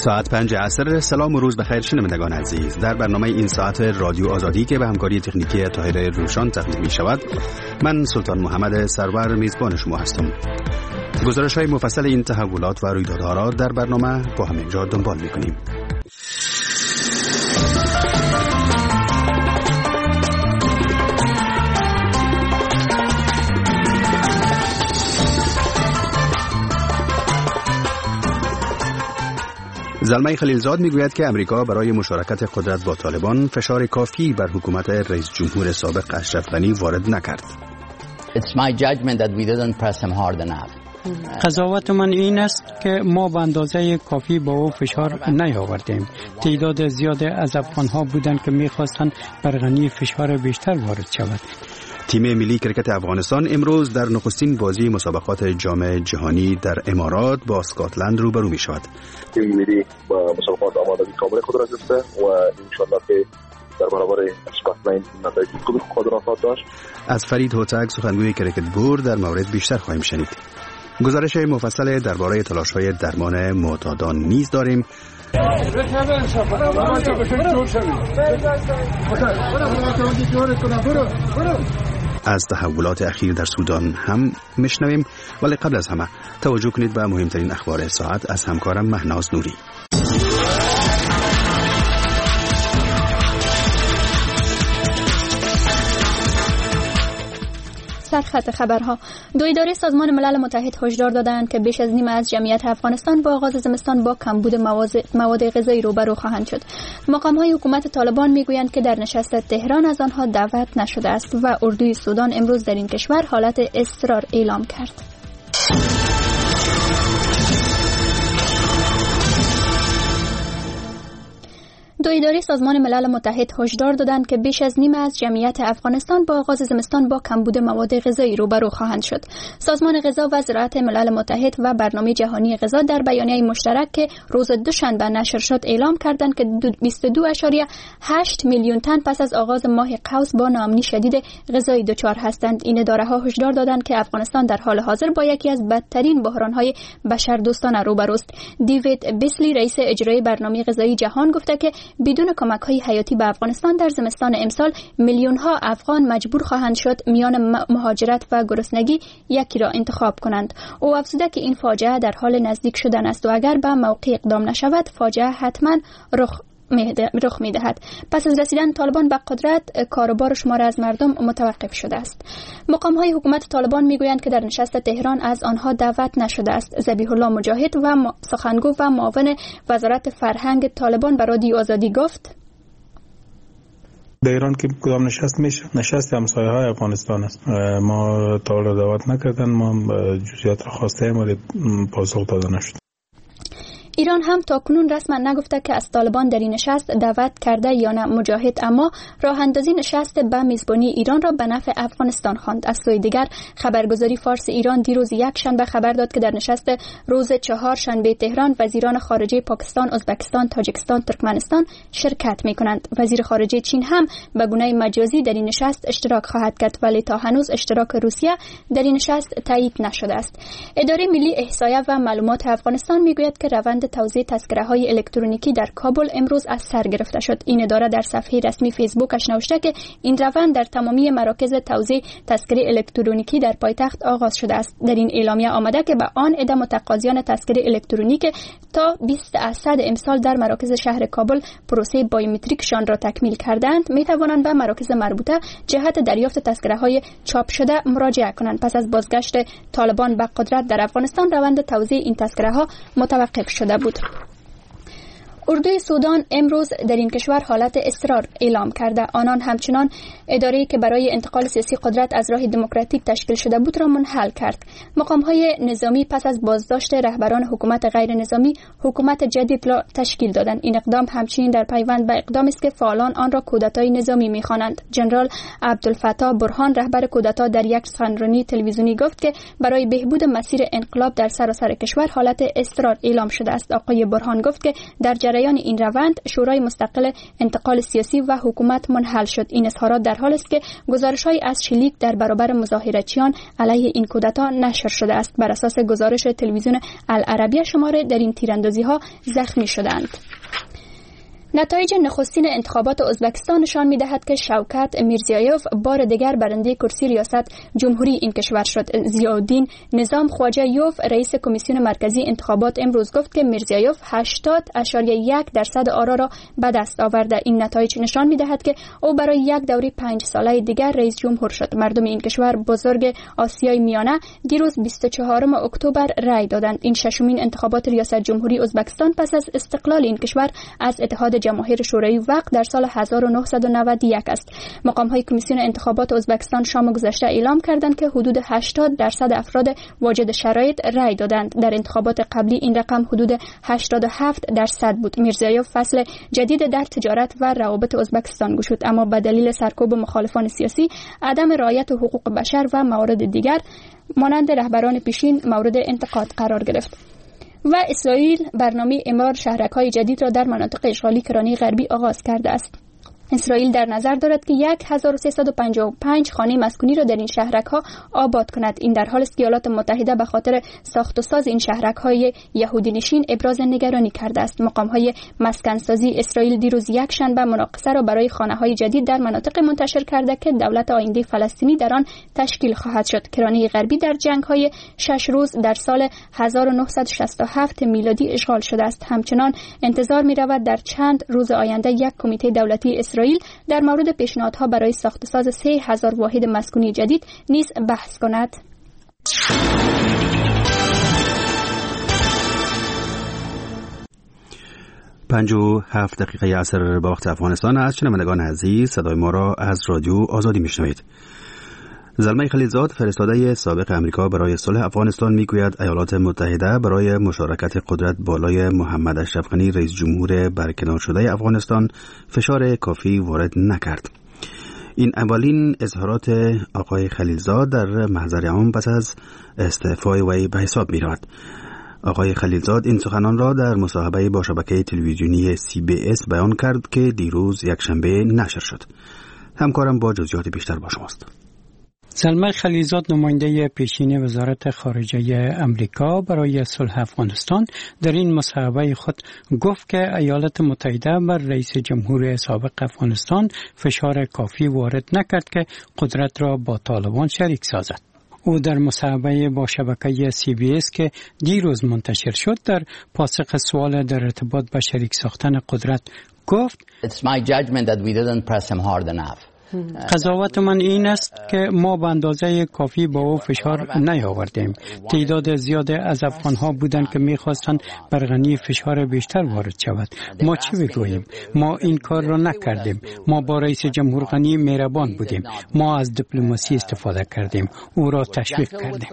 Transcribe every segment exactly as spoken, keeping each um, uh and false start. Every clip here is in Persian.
ساعت پنج عصر. سلام و روز بخیر شنوندگان عزیز. در برنامه این ساعت رادیو آزادی که به همکاری تکنیکی طاهر روشان تقدیم می شود، من سلطان محمد سرور میزبان شما هستم. گزارش های مفصل این تحولات و رویدادها را در برنامه با هم اینجا دنبال می کنیم. زلمه خلیلزاد میگوید که امریکا برای مشارکت قدرت با طالبان فشار کافی بر حکومت رئیس جمهور سابق اشرف غنی وارد نکرد. It's my judgment that we didn't press him hard enough. قضاوت من این است که ما به اندازه کافی با او فشار نیاوردیم. تعداد زیاد از افغانها بودند که میخواستند بر غنی فشار بیشتر وارد شود. تیم ملی کرکت افغانستان امروز در نخستین بازی مسابقات جام جهانی در امارات با اسکاتلند روبرو می شود. تیم ملی با مسابقات آمادگی کامل خود را گرفته و انشالله که در برابر اسکاتلند نتایج خوبی خود را خواهد داشت. از فرید هوتک سخنگوی کرکت بورد در مورد بیشتر خواهیم شنید. گزارش مفصل درباره تلاش‌های درمان معتادان نیز داریم. از تحولات اخیر در سودان هم میشنویم، ولی قبل از همه توجه کنید به مهمترین اخبار ساعت از همکارم مهناز نوری. سرخط خبرها. دو اداره سازمان ملل متحد هشدار دادند که بیش از نیم از جمعیت افغانستان با آغاز زمستان با کمبود مواد غذایی روبرو خواهند شد. مقام‌های حکومت طالبان میگویند که در نشست تهران از آنها دعوت نشده است و اردوی سودان امروز در این کشور حالت اضطرار اعلام کرد. دو اداره سازمان ملل متحد هشدار دادند که بیش از نیم از جمعیت افغانستان با آغاز زمستان با کمبود مواد غذایی روبرو خواهند شد. سازمان غذا و زراعت ملل متحد و برنامه جهانی غذا در بیانیه مشترک که روز دوشنبه نشر شد اعلام کردند که بیست و دو ممیز هشت میلیون تن پس از آغاز ماه قوس با ناامنی شدید غذایی دچار هستند. این اداره‌ها هشدار دادند که افغانستان در حال حاضر با یکی از بدترین بحران‌های بشردوستانه روبروست. دیوید بیسلی رئیس اجرایی برنامه غذایی جهان گفته که بدون کمک‌های حیاتی به افغانستان در زمستان امسال میلیون‌ها افغان مجبور خواهند شد میان مهاجرت و گرسنگی یکی را انتخاب کنند. او افزوده که این فاجعه در حال نزدیک شدن است و اگر به موقع اقدام نشود فاجعه حتما رخ رخ می‌دهد. پس از رسیدن طالبان به قدرت کاروبار شمار از مردم متوقف شده است. مقام‌های حکومت طالبان میگویند که در نشست تهران از آنها دعوت نشده است. ذبیح الله مجاهد و سخنگو و معاون وزارت فرهنگ طالبان به رادیو آزادی گفت: در ایران که کدام نشست میشه نشست همسایه های افغانستان است. ما تا حالا دعوت نکردن، ما جزئیات را خواستیم ولی پاسخ داده نشد. ایران هم تا کنون رسما نگفته که از طالبان در این نشست دعوت کرده یا نه. مجاهد اما راه اندازی نشست به میزبانی ایران را به نفع افغانستان خواند. از سوی دیگر خبرگزاری فارس ایران دیروز یک شنبه خبر داد که در نشست روز چهار شنبه تهران وزیران خارجه پاکستان، ازبکستان، تاجیکستان، ترکمنستان شرکت می‌کنند. وزیر خارجه چین هم به گونه مجازی در این نشست اشتراک خواهد کرد، ولی تا هنوز اشتراک روسیه در این نشست تایید نشده است. اداره ملی احصایه و معلومات افغانستان میگوید که روند توزیع تذکره‌های الکترونیکی در کابل امروز از سر گرفته شد. این اداره در صفحه رسمی فیسبوکش نوشته که این روند در تمامی مراکز توزیع تذکره الکترونیکی در پایتخت آغاز شده است. در این اعلامیه آمده که به آن عده متقاضیان تذکره الکترونیک تا بیست اسد امسال در مراکز شهر کابل پروسه بایومتریکشان را تکمیل کردند می توانند به مراکز مربوطه جهت دریافت تذکره‌های چاپ شده مراجعه کنند. پس از بازگشت طالبان به قدرت در افغانستان روند توزیع این تذکره‌ها متوقف شده بود. اردوی سودان امروز در این کشور حالت اضطرار اعلام کرده. آنان همچنان اداره‌ای که برای انتقال سیاسی قدرت از راه دموکراتیک تشکیل شده بود را منحل کرد. مقام‌های نظامی پس از بازداشت رهبران حکومت غیر نظامی حکومت جدید را تشکیل دادند. این اقدام همچنین در پیوند به اقدامی است که فعالان آن را کودتای نظامی می‌خوانند. جنرال عبدالفتاح برهان رهبر کودتا در یک سخنرانی تلویزیونی گفت که برای بهبود مسیر انقلاب در سراسر کشور حالت اضطرار اعلام شده است. آقای برهان گفت که در جریان این روند شورای مستقل انتقال سیاسی و حکومت منحل شد. این اظهارات در حالی است که گزارش‌های از شلیک در برابر مظاهرچیان علیه این کودتا نشر شده است. بر اساس گزارش تلویزیون العربیه شماره در این تیراندازی‌ها زخمی شدند. نتایج نخستین انتخابات ازبکستان نشان می‌دهد که شوکت میرزیایوف بار دیگر برنده کرسی ریاست جمهوری این کشور شد. ضیاءالدین نظام خواجه‌یوف رئیس کمیسیون مرکزی انتخابات امروز گفت که میرزیایوف هشتاد ممیز یک درصد آرا را به دست آورده. این نتایج نشان می‌دهد که او برای یک دوره پنج ساله دیگر رئیس جمهور شد. مردم این کشور بزرگ آسیای میانه دیروز بیست و چهارم اکتبر رای دادند. این ششمین انتخابات ریاست جمهوری ازبکستان پس از استقلال این کشور از اتحاد جماهیر شوروی وقت در سال هزار و نهصد و نود و یک است. مقام‌های کمیسیون انتخابات ازبکستان شام گذشته اعلام کردند که حدود هشتاد درصد افراد واجد شرایط رای دادند. در انتخابات قبلی این رقم حدود هشتاد و هفت درصد بود. میرزیایوف فصل جدید در تجارت و روابط ازبکستان گشود، اما به دلیل سرکوب مخالفان سیاسی، عدم رعایت حقوق بشر و موارد دیگر مانند رهبران پیشین مورد انتقاد قرار گرفت. و اسرائیل برنامه اعمار شهرک‌های جدید را در مناطق اشغالی کرانه غربی آغاز کرده است. اسرائیل در نظر دارد که هزار و سیصد و پنجاه و پنج خانه مسکونی را در این شهرک‌ها آباد کند. این در حالی است که ایالات متحده به خاطر ساخت و ساز این شهرک‌های یهودی نشین ابراز نگرانی کرده است. مقام‌های مسکن‌سازی اسرائیل دیروز یک شنبه مناقصه را برای خانه‌های جدید در مناطق منتشر کرده که دولت آینده فلسطینی در آن تشکیل خواهد شد. کرانه غربی در جنگ‌های شش روز در سال هزار و نهصد و شصت و هفت میلادی اشغال شده است. همچنان انتظار می‌رود در چند روز آینده یک کمیته دولتی اسرائیل در مورد پیشنهادها برای ساخت و ساز سه هزار واحد مسکونی جدید نیز بحث کند. پنج و هفت دقیقه عصر به وقت افغانستان است. شنوندگان عزیز، صدای ما را از رادیو آزادی میشنوید. زلمه خلیلزاد، فرستاده سابق امریکا برای صلح افغانستان، میگوید ایالات متحده برای مشارکت قدرت بالای محمد اشرف غنی رئیس جمهور برکنار شده افغانستان فشار کافی وارد نکرد. این اولین اظهارات آقای خلیلزاد در محضر عام پس از استعفای وی به حساب می رود. آقای خلیلزاد این سخنان را در مصاحبه با شبکه تلویزیونی سی بی اس بیان کرد که دیروز یک شنبه نشر شد. همکارم با جزئیات بیشتر با شماست. زلمه خلیلزاد، نماینده پیشین وزارت خارجه امریکا برای صلح افغانستان، در این مصاحبه خود گفت که ایالات متحده بر رئیس جمهور سابق افغانستان فشار کافی وارد نکرد که قدرت را با طالبان شریک سازد. او در مصاحبه با شبکه سی بی اس که دیروز منتشر شد در پاسخ سوال در ارتباط با شریک ساختن قدرت گفت: It's my judgment that we didn't press him hard enough. قضاوت من این است که ما به اندازه کافی با او فشار نیاوردیم. تعداد زیاد از افغانها بودند که می‌خواستند بر غنی فشار بیشتر وارد شود. ما چی بگوییم؟ ما این کار را نکردیم. ما با رئیس جمهور غنی مهربان بودیم. ما از دیپلماسی استفاده کردیم. او را تشویق کردیم.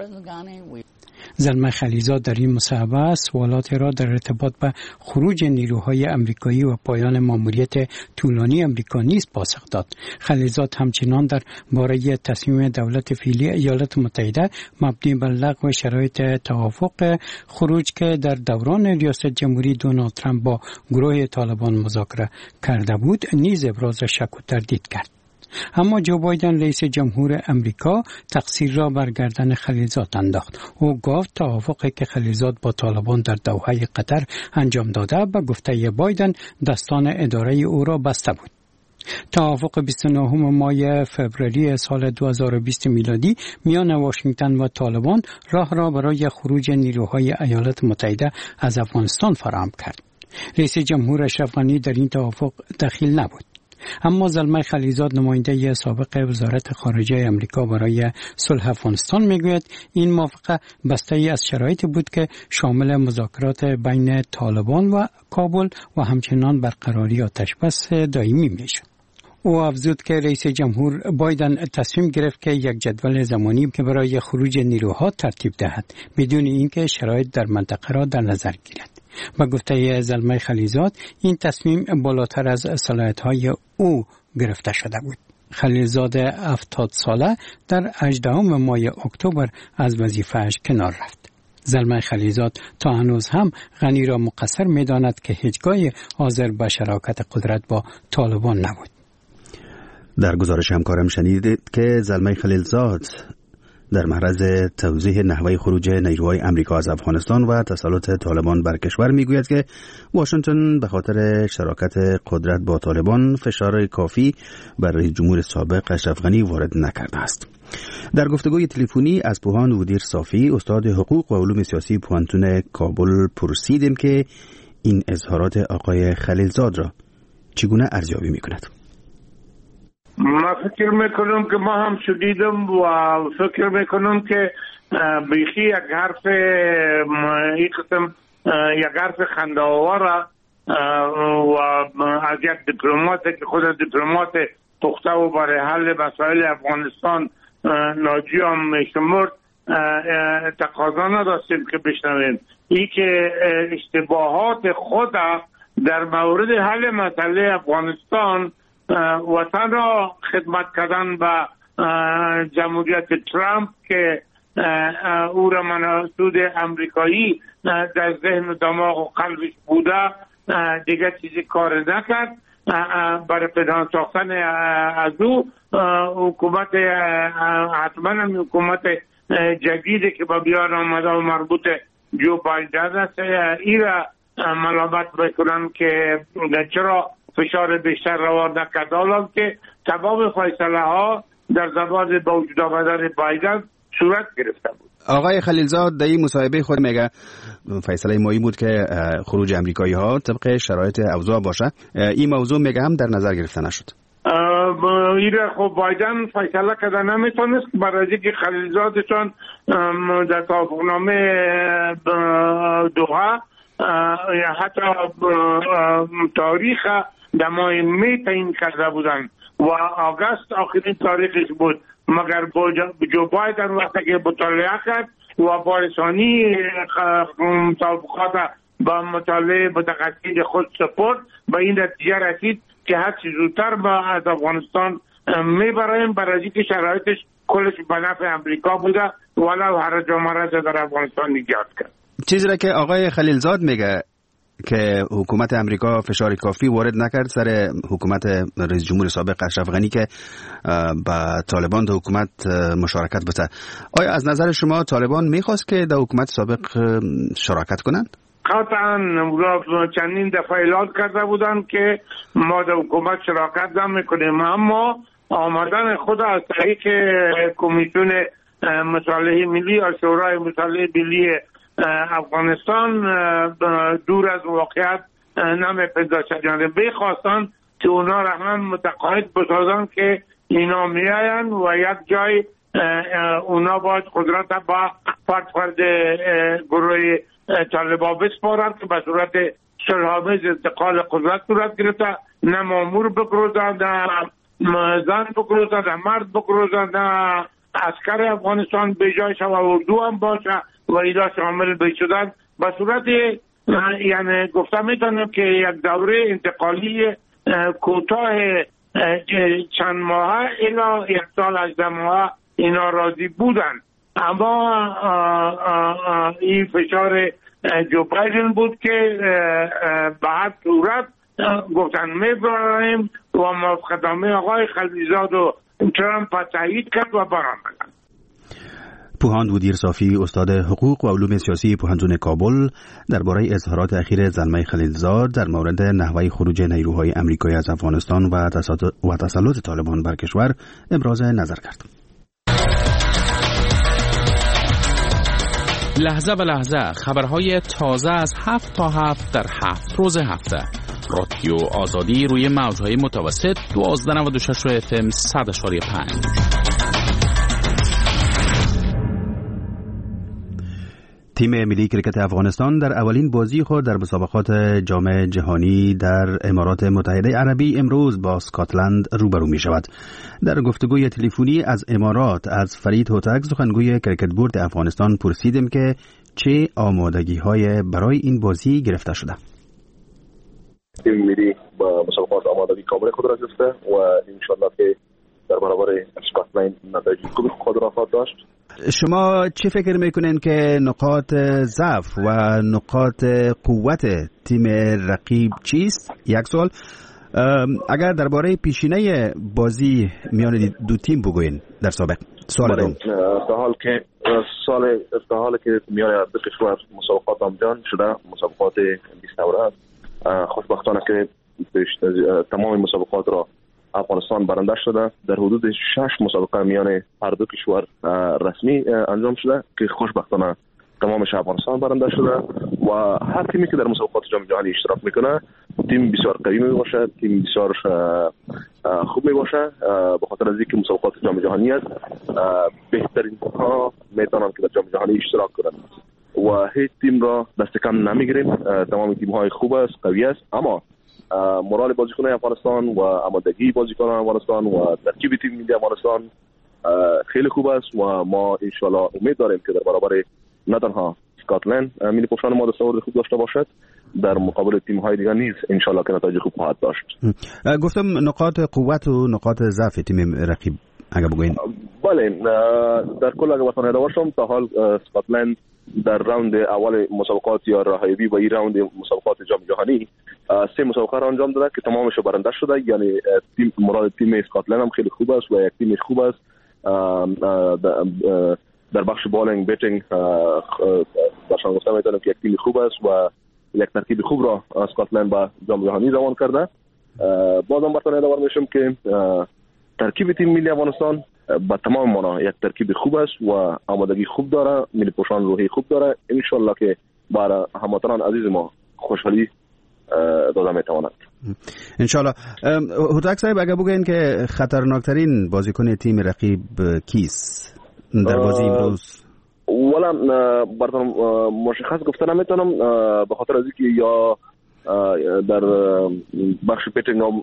زلمه خلیلزاد در این مصاحبه سوالاتی را در ارتباط به خروج نیروهای امریکایی و پایان ماموریت طولانی امریکا نیز پاسخ داد. خلیلزاد همچنان در باره تصمیم دولت فعلی ایالات متحده مبنی بر لغو شرایط توافق خروج که در دوران ریاست جمهوری دونالد ترامپ با گروه طالبان مذاکره کرده بود نیز ابراز شک و تردید کرد. اما جو بایدن رئیس جمهور امریکا تقصیر را بر گردن خلیلزاد انداخت. او گفت توافقی که خلیلزاد با طالبان در دوحه قطر انجام داده به گفته بایدن دستان اداره او را بسته بود. توافق بیست و نهم ماه فوریه سال دو هزار و بیست میلادی میان واشنگتن و طالبان راه را برای خروج نیروهای ایالات متحده از افغانستان فراهم کرد. رئیس جمهور اشرف غنی در این توافق دخیل نبود. اما زلمه خلیلزاد، نماینده سابق وزارت خارجه امریکا برای صلح افغانستان، میگوید این موافقه بسته ای از شرایطی بود که شامل مذاکرات بین طالبان و کابل و همچنان برقراری آتشبس دائمی میشد. او افزود که رئیس جمهور بایدن تصمیم گرفت که یک جدول زمانی که برای خروج نیروها ترتیب دهد بدون اینکه شرایط در منطقه را در نظر گیرد. با گفته زلمه خلیلزاد این تصمیم بالاتر از صلاحیت‌های او گرفته شده بود. خلیلزاد هفتاد ساله در هجدهم ماه اکتبر از وظیفه‌اش کنار رفت. زلمه خلیلزاد تا هنوز هم غنی را مقصر می داند که هیچگاه حاضر به شراکت قدرت با طالبان نبود. در گزارش همکارم شنیدید که زلمه خلیلزاد در معرض توضیح نحوه خروج نیروهای امریکا از افغانستان و تسلط طالبان بر کشور میگوید که واشنگتن به خاطر شراکت قدرت با طالبان فشار کافی بر رئیس جمهور سابق اشرف غنی وارد نکرده است. در گفتگوی تلفنی از پوهاند ودیر صافی استاد حقوق و علوم سیاسی پوهنتون کابل پرسیدیم که این اظهارات آقای خلیلزاد را چگونه ارزیابی میکند. ما فکر میکنم که ما هم شدیدم و فکر میکنم که بیخی یک حرف یک قسم یک حرف خنده‌آور و از یک دیپلماتی که خود دیپلمات پخته و برای حل مسائل افغانستان ناجی هم میشمرد تقاضا نداشتیم که بشنویم. این که اشتباهات خود در مورد حل مسئله افغانستان وطن را خدمت کردن به جمهوریت ترامپ که او را مناسود امریکایی در ذهن و دماغ و قلبش بوده دیگه چیزی کار نکرد. برای پنهان ساختن از او حکومت حتما هم حکومت جدیدی که با بیار آمده و مربوط جو بایدن است ای را ملامت بکنن که چرا فشار بیشتر روان نکرد، حالا که تمام فیصله ها در زمان با وجود آمدن بایدن صورت گرفته بود. آقای خلیلزاد در این مصاحبه خود میگه فیصله مایی بود که خروج امریکایی ها طبق شرایط اوضاع باشه. این موضوع میگه هم در نظر گرفته نشد. ایره خب بایدن فیصله کرده نمیتونست برای اینکه خلیلزادشان در توافقنامه دوحه حتی تاریخ در ماه می تعیین کرده بودن و آگست آخرین تاریخش بود، مگر جو بایدن وقتی که مطالعه کرد و بارسانی توافقات با مطالعه متقصد خود سپرد به این نتیجه رسید که هر چی زودتر با از افغانستان میبریم برای اینکه شرایطش کلش به نفع امریکا بوده ولو هر جامعه در افغانستان نجات کرد. چیزی را که آقای خلیلزاد میگه که حکومت امریکا فشار کافی وارد نکرد سر حکومت رئیس جمهور سابق اشرف غنی که با طالبان در حکومت مشارکت بده. آیا از نظر شما طالبان میخواست که در حکومت سابق شراکت کنند؟ قطعا چندین دفعه اعلام کرده بودند که ما در حکومت شراکت نمیکنیم، اما آمدن خود از طریق کمیسیون مصالح ملی یا شورای مصالح ملی افغانستان دور از واقعیت نمیپنداشتند. یعنی بخواستند که اونا را هم متقاعد بسازند که اینا میاین و یک جای اونا باید قدرت با فرد فرد گروه طالبان بسپارند که به صورت صلح‌آمیز انتقال قدرت صورت گرفته، نه مامور بگروزند، نه زن بگروزند، نه مرد بگروزند، نه عسکر افغانستان به جای شما اردو هم باشه و اینا شامل بشدن به صورت یعنی گفتم میتونم که یک دوره انتقالی کوتاه چند ماه الی یک سال هجده ماه اینا راضی بودن، اما این فشار جو بایدن بود که به هر صورت گفتن میبریم و موافقتنامه آقای خلیلزاد و ترامپ تایید کرد و برآمدن. پوهاند ودیر صافی استاد حقوق و علوم سیاسی پوهنتون کابل درباره اظهارات اخیر زلمه خلیلزاد در مورد نحوه خروج نیروهای امریکایی از افغانستان و و تسلط طالبان بر کشور ابراز نظر کرد. لحظه به لحظه خبرهای تازه از هفت تا هفت در هفت روز هفته. رادیو آزادی روی موجهای متوسط دوازده نود و شش اف ام صد اشاری پنج. تیم ملی کرکت افغانستان در اولین بازی خود در مسابقات جام جهانی در امارات متحده عربی امروز با اسکاتلند روبرو می شود. در گفتگوی تلفنی از امارات از فرید هوتک سخنگوی کرکت بورد افغانستان پرسیدیم که چه آمادگی های برای این بازی گرفته شده. تیم ملی با مسابقات آمادگی کامل خود را گرفته و انشالله که در برابر اسکاتلند نتایج خوبی خود را خواهد داشت. شما چی فکر میکنین که نقاط ضعف و نقاط قوت تیم رقیب چیست؟ یک سوال. اگر درباره پیشینه بازی میان دو تیم بگوین در سابق. سوال دوم. تا حال که سال تا حال که میان دو کشور مسابقات انجام شده، مسابقات بیست دوره، خوشبختانه که تمام مسابقات را افغانستان برنده شده. در حدود شش مسابقه میان هر دو کشور رسمی انجام شده که خوشبختانه تمامش افغانستان برنده شده و هر تیمی که در مسابقات جام جهانی اشتراک میکنه تیم بسیار قوی می باشه، تیم بسیار خوب می باشه، به خاطر از اینکه مسابقات جام جهانی است بهترین ها میتونن که در جام جهانی اشتراک کنند و هیچ تیم را دست کم نمیگیریم. تمام تیم های خوب است، قوی است، اما مورال بازیکنان افغانستان و آمادگی بازیکنان افغانستان و ترکیب تیم ملی افغانستان خیلی خوب است و ما ان شاء الله امید داریم که در برابر نه تنها اسکاتلند ملی پوشان ما دستاورد خوب داشته باشد، در مقابل تیم های دیگر نیز ان شاء الله که نتایج خوب خواهد داشت. گفتم نقاط قوت و نقاط ضعف تیم رقیب اگه بگوین. بله، در کل اگه بخوام یاد باشم تا حال اسکاتلند در راوند اول مسابقات یا راهیابی و این راوند مسابقات جام جهانی سه مسابقه را انجام داده که تمامش برنده شده. یعنی تیم مراد تیم اسکاتلند هم خیلی خوب است و یک تیم خوب است در بخش بالینگ بیتینگ. درشان گفتم میتونم که یک تیم خوب است و یک ترکیب خوب را اسکاتلند با جام جهانی روان کرده. بازم براتون یادآور میشم که ترکیب تیم ملی افغانستان با تمام معنا یک ترکیب خوب است و آمادگی خوب داره، ملی پوشان روحی خوب داره. ان شاء الله که برای هموطنان عزیز ما خوشحالی داده میتواند. ان شاء الله. هوتک صاحب اگه بگین که خطرناکترین بازیکن تیم رقیب کیست در بازی امروز؟ ولا براتون مشخص گفتن نمیتونم به خاطر از اینکه یا در بخش بیتینگ هم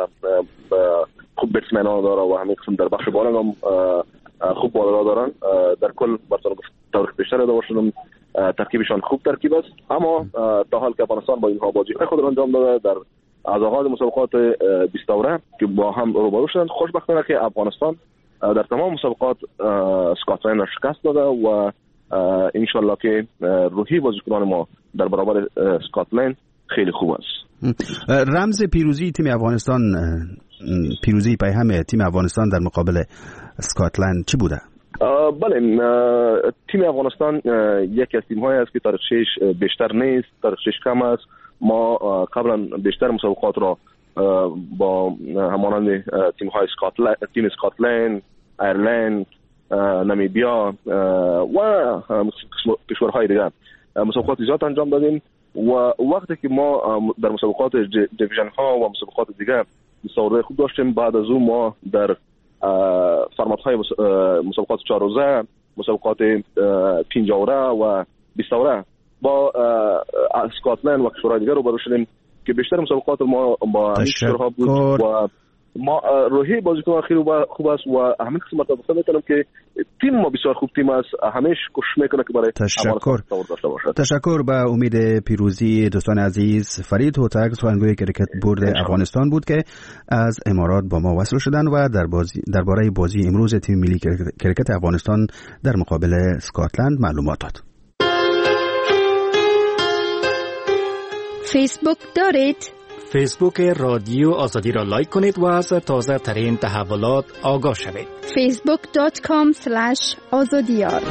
خوب بیتسمن ها داره و همین قسم در بخش بالینگ هم خوب بالرها دارن. در کل براتون تاریخ بیشتر داده باشم ترکیبشان خوب ترکیب است، اما تا حال که افغانستان با اینها بازی خود را انجام داده در از آغاز مسابقات بیست دوره که با هم روبرو شدند. خوشبختانه که افغانستان در تمام مسابقات اسکاتلند را شکست داده و ان شاء الله که روحی بازیکنان ما در برابر اسکاتلند خیلی خوب است. رمز پیروزی تیم افغانستان، پیروزی پیهم تیم افغانستان در مقابل اسکاتلند چی بوده؟ بله، تیم افغانستان یکی از تیم های است که تاریخش بیشتر نیست، تاریخش کم است. ما قبلا بیشتر مسابقات را با همانند تیم های اسکاتلند، تیم اسکاتلند، ایرلند، نمیبیا و کشورهای دیگر مسابقات زیاد انجام دادیم و وقتی که ما در مسابقات دیویژن ها و مسابقات دیگر دستاورد خوب داشتیم، بعد از اون ما در فرمات های مسابقات چهار روزه، مسابقات پنج دوره و بیست دوره با اسکاتلند و کشورهای دیگر روبرو شدیم که بیشتر مسابقات ما با همین کشورها بود و ما روحی بازیکن خیلی خوب است و همین قسم مرتبه گفتم میتونم که تیم ما بسیار خوب تیم است، همیشه کوشش میکنه که برای تشکر داشته باشه. تشکر. به امید پیروزی دوستان عزیز. فرید هوتک سخنگوی کرکت بورد افغانستان بود که از امارات با ما وصل شدن و در بازی درباره بازی امروز تیم ملی کرکت افغانستان در مقابل اسکاتلند معلومات داد. فیسبوک دارید؟ فیسبوک رادیو آزادی را لایک کنید و از تازه ترین تحولات آگاه شوید. فیسبوک دات کام اسلش آزادیار.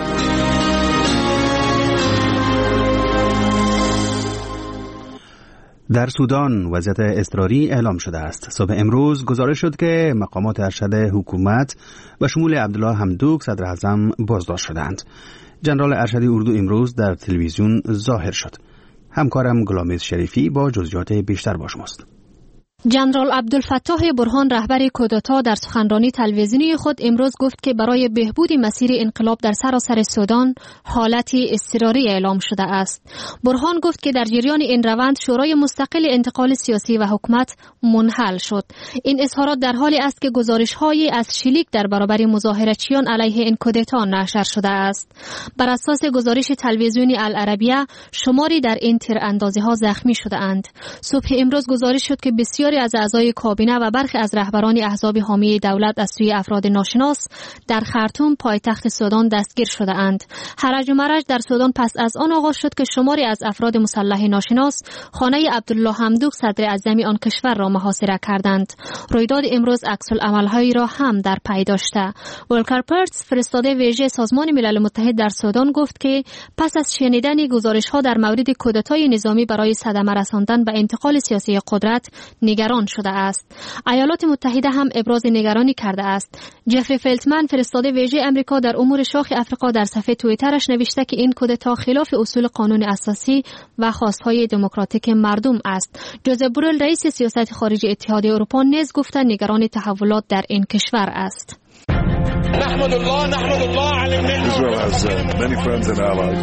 در سودان وضعیت اضطراری اعلام شده است. صبح امروز گزارش شد که مقامات ارشد حکومت و شمول عبدالله حمدوک صدر اعظم بازداشت شدند. جنرال ارشد اردو امروز در تلویزیون ظاهر شد. همکارم گلامیز شریفی با جزئیات بیشتر با شماست. جنرال عبدالفتاح برهان رهبر کودتا در سخنرانی تلویزیونی خود امروز گفت که برای بهبود مسیر انقلاب در سراسر سودان حالتی اضطراری اعلام شده است. برهان گفت که در جریان این روند شورای مستقل انتقال سیاسی و حکومت منحل شد. این اظهارات در حالی است که گزارش‌هایی از شلیک در برابر مظاهرچیان علیه این کودتا نشر شده است. بر اساس گزارش تلویزیونی العربیه شماری در این تیراندازی‌ها زخمی شده اند. صبح امروز گزارش شد که بسیار بسیاری از اعضای کابینه و برخی از رهبران احزاب حامی دولت از سوی افراد ناشناس در خرطوم پایتخت سودان دستگیر شده اند. هرج و مرج در سودان پس از آن آغاز شد که شماری از افراد مسلح ناشناس خانه عبدالله حمدوک صدر اعظم آن کشور را محاصره کردند. رویداد امروز عکس العمل‌هایی را هم در پی داشته. ولکر پرتز فرستاده ویژه سازمان ملل متحد در سودان گفت که پس از شنیدن گزارش‌ها در مورد کودتای نظامی برای صدمه رساندن به انتقال سیاسی قدرت نگران شده است. ایالات متحده هم ابراز نگرانی کرده است. جفری فلتمن فرستاده ویژه امریکا در امور شاخ افریقا در صفحه توییترش نوشته که این کودتا خلاف اصول قانون اساسی و خواستهای دموکراتیک مردم است. جوزف بورل رئیس سیاست خارجی اتحادیه اروپا نیز گفته نگران تحولات در این کشور است. نحمد الله نحمد الله على النعمة. Israel has uh, many friends and allies.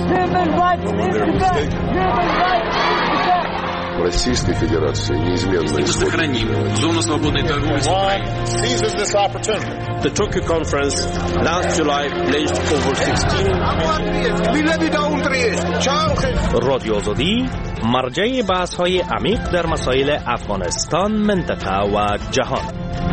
Российской Федерации неизменно сохраним зону свободной торговли с Украиной. Seizes this opportunity. The Tokyo conference last July pledged over sixteen رادیو آزادی مرجع بحث‌های عمیق در مسائل افغانستان، منطقه و جهان.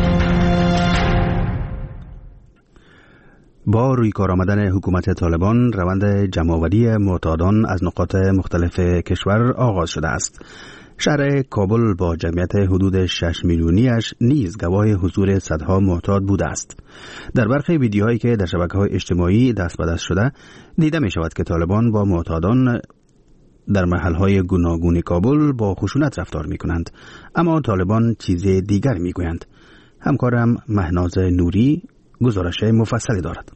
با روی کار آمدن حکومت طالبان روند جمع‌آوری معتادان از نقاط مختلف کشور آغاز شده است. شهر کابل با جمعیت حدود شش میلیونیش نیز گواه حضور صدها معتاد بوده است. در برخی ویدیوهایی که در شبکه‌های اجتماعی دست به دست شده دیده می شود که طالبان با معتادان در محل‌های گوناگون کابل با خشونت رفتار می کنند، اما طالبان چیز دیگر می گویند. همکارم مهناز نوری گزارش مفصلی دارد.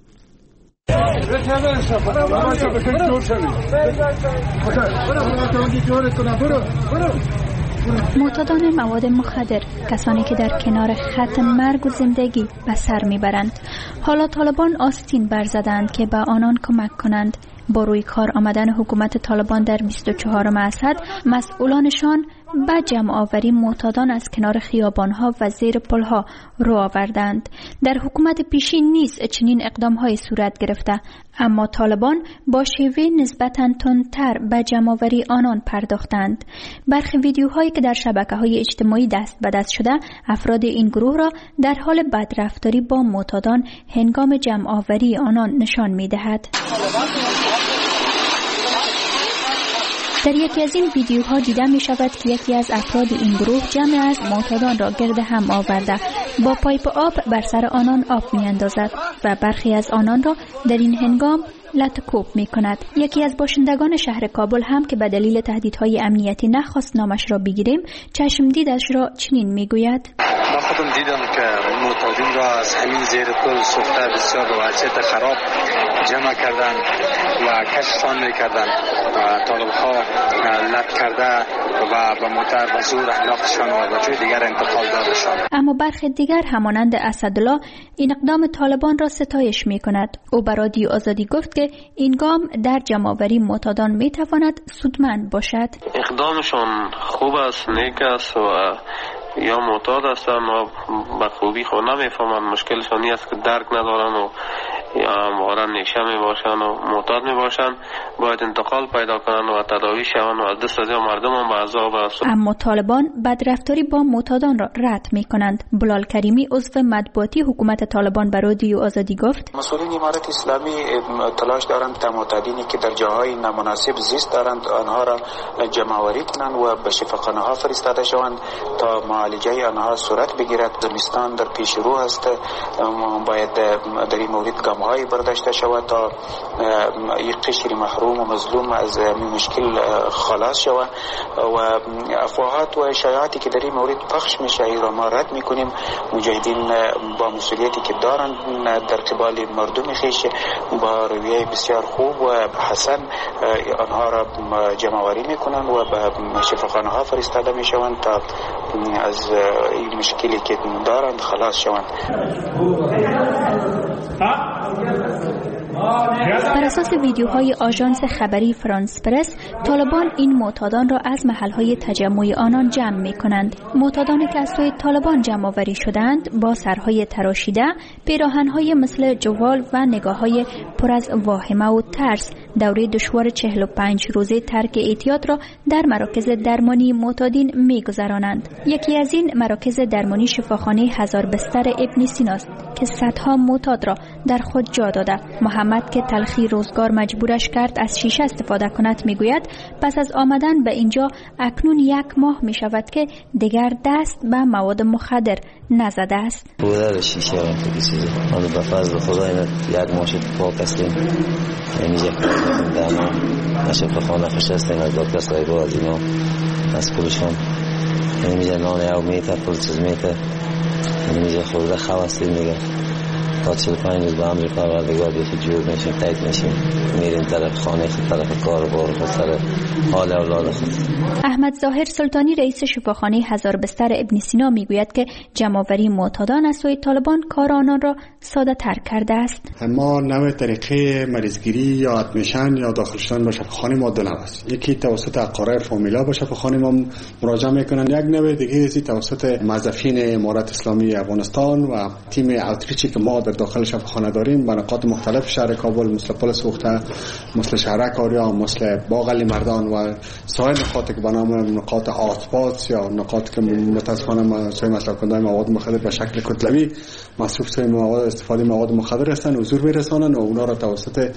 معتادان مواد مخدر، کسانی که در کنار خط مرگ و زندگی به سر میبرند. حالا طالبان آستین برزدند که به آنان کمک کنند. با روی کار آمدن حکومت طالبان در بیست و چهارم اسد، مسئولانشان به جمع آوری معتادان از کنار خیابانها و زیر پلها رو آوردند. در حکومت پیشین نیز چنین اقدام‌های صورت گرفته، اما طالبان با شیوه نسبتاً تندتر به جمع آوری آنان پرداختند. برخی ویدیوهایی که در شبکه‌های اجتماعی دست به دست شده، افراد این گروه را در حال بدرفتاری با معتادان هنگام جمع آوری آنان نشان می‌دهد. در یکی از این ویدیوها دیده می شود که یکی از افراد این گروه جمع از معتادان را گرد هم آورده با پایپ آب بر سر آنان آب می اندازد و برخی از آنان را در این هنگام لطکوب می کند. یکی از باشندگان شهر کابل هم که به دلیل تهدیدهای امنیتی نخواست نامش را بگیریم، چشم دیدش را چنین می گوید: من خودم دیدم که معتادین را از همین زیر پل سوخته بسیار وضعیت خراب جمع کردن و کشفشان میکردن و طالبها لط کرده و به موتر و زور انداختشان و به جای دیگر انتقال دادشان. اما برخی دیگر همانند اسدالله این اقدام طالبان را ستایش می کند. او به رادیو آزادی گفت که این گام در جمع‌آوری معتادان می تواند سودمند باشد. اقدامشان خوب است، نیک است و یا معتاد هستن و به خوبی خود نمیفهمن. مشکلشان این است که درک ندارن و یا همواره نیشه می باشن و معتاد می باشن. باید انتقال پیدا کنن و تداوی شون و از دست از مردم هم به عذاب است. اما طالبان بدرفتاری با معتادان را رد می کنند. بلال کریمی عضو مطبوعاتی حکومت طالبان به رادیو آزادی گفت: مسئولین امارت اسلامی تلاش دارند تا معتادینی که در جاهای نامناسب زیست دارند آنها را جمع‌آوری کنند و به شفاخانه ها فرستاده شوند تا معالجه آنها صورت بگیرد. زمستان در پیش رو است، باید در این مورد های برداشته شود تا یک قشر محروم و مظلوم از این مشکل خلاص شود و افواهات و شایعاتی که در این مورد پخش میشه ای را ما رد میکنیم. مجاهدین با مسئولیتی که دارند در قبال مردم خویش با رویه بسیار خوب و حسن آنها را جمع آوری میکنند و به شفاخانه ها فرستاده میشوند تا از این مشکلی که دارند خلاص شوند. بر اساس ویدیوهای آژانس خبری فرانس پرس، طالبان این معتادان را از محلهای تجمع آنان جمع می کنند. معتادانی که از سوی طالبان جمع آوری شدند با سرهای تراشیده، پیراهنهای مثل جوال و نگاههای پر از واهمه و ترس دوره دشوار چهل و پنج روزه ترک اعتیاد را در مراکز درمانی معتادین می‌گذرانند. یکی از این مراکز درمانی شفاخانه هزار بستر ابن سینا است که صدها معتاد را در خود جا داده. محمد که تلخی روزگار مجبورش کرد از شیشه استفاده کند میگوید پس از آمدن به اینجا اکنون یک ماه می شود که دیگر دست به مواد مخدر نزده است. بوده شیشه و چیزی حالا به فضل خدا این یک ماه شد پاک هستیم. اینجا کار درمان شفاخانه خوش هستیم از دکتر صاحب از اینا از کلشان اینجا نان او میته پول چیز میته اینجا خورده خواه هستیم دیگه تا چهل و پنج روز به امریکا وردگار بیخی جور میشیم تایید میشیم میریم طرف خانه خود طرف کار بار خود سر حال اولاد خود. احمد ظاهر سلطانی رئیس شفاخانه هزار بستر ابن سینا میگوید که جمع‌آوری معتادان از سوی طالبان کار آنان را ساده تر کرده است. ما نوع طریقه مریضگیری یا ادمیشن یا داخل شدن به شفاخانه ما دو نوع است. یکی توسط اقارای فامیلا به شفاخانه ما مراجعه میکنن، یک نوع دیگه است توسط موظفین امارت اسلامی افغانستان و تیم اوتریچی که ما در داخل شفاخانه داریم به نقاط مختلف شهر کابل مثل پل سوخته، مثل شهرک آریا، مثل باغ علی مردان و سایر نقاطی که به نام نقاط آتپاس یا نقاط که متاسفانه سوی مصرف کننده مواد مخدر به شکل کتلوی مصروف سوی مواد استفاده مواد مخدر هستند حضور میرسانند و اونا را توسط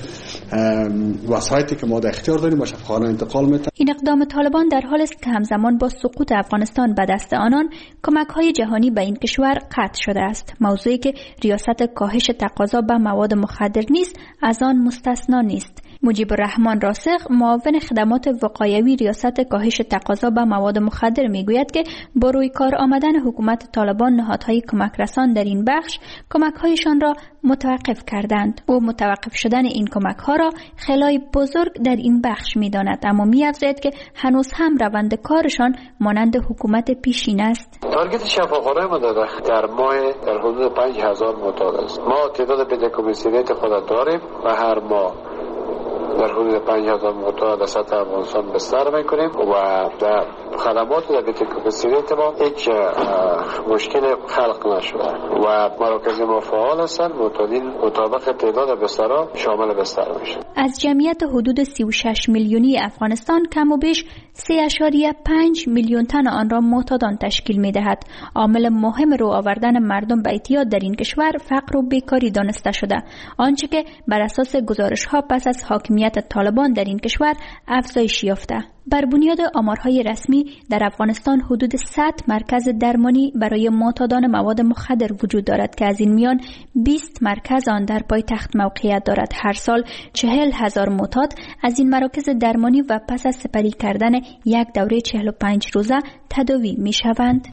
وسایلی که ما در اختیار داریم به شفاخانه انتقال میدن. این اقدام طالبان در حال است که همزمان با سقوط افغانستان به دست آنان کمک‌های جهانی به این کشور قطع شده است. موضوعی که ریاست کاهش تقاضا به مواد مخدر نیست از آن مستثنا نیست. مجیب الرحمن راسخ معاون خدمات وقایوی ریاست کاهش تقاضا به مواد مخدر میگوید که با روی کار آمدن حکومت طالبان نهادهای کمک رسان در این بخش کمک‌هایشان را متوقف کردند. او متوقف شدن این کمک‌ها را خلای بزرگ در این بخش می‌داند، اما می‌افزاید که هنوز هم روند کارشان مانند حکومت پیشین است. تارگت شفاخانه ما در ماه در حدود پنج هزار معتاد است. ما تعداد بدهکمیسیریت خود داریم و هر ماه در حدود پنج هزار معتاد در سطح افغانستان بستر میکنیم و در خدمات در بدهکمیسیریت ما هیچ مشکل خلق نشده و مراکز ما فعال هستند. معتادین مطابق تعداد بسترها شامل بستر میشن. از جمعیت حدود سی و شش میلیونی افغانستان کم و بیش سه اشاریه پنج میلیون تن آن را معتادان تشکیل میدهد. عامل مهم رو آوردن مردم به اعتیاد در این کشور فقر و بیکاری دانسته شده، آنچه که بر اساس گزارش ها پس از حاکمیت طالبان در این کشور افزایش یافته. بر بنیاد آمارهای رسمی در افغانستان حدود صد مرکز درمانی برای معتادان مواد مخدر وجود دارد که از این میان بیست مرکز آن در پایتخت موقعیت دارد. هر سال چهل هزار معتاد از این مراکز درمانی و پس از سپری کردن یک دوره چهل و پنج روزه تداوی می شوند.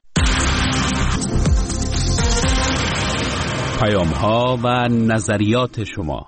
پیام ها و نظریات شما.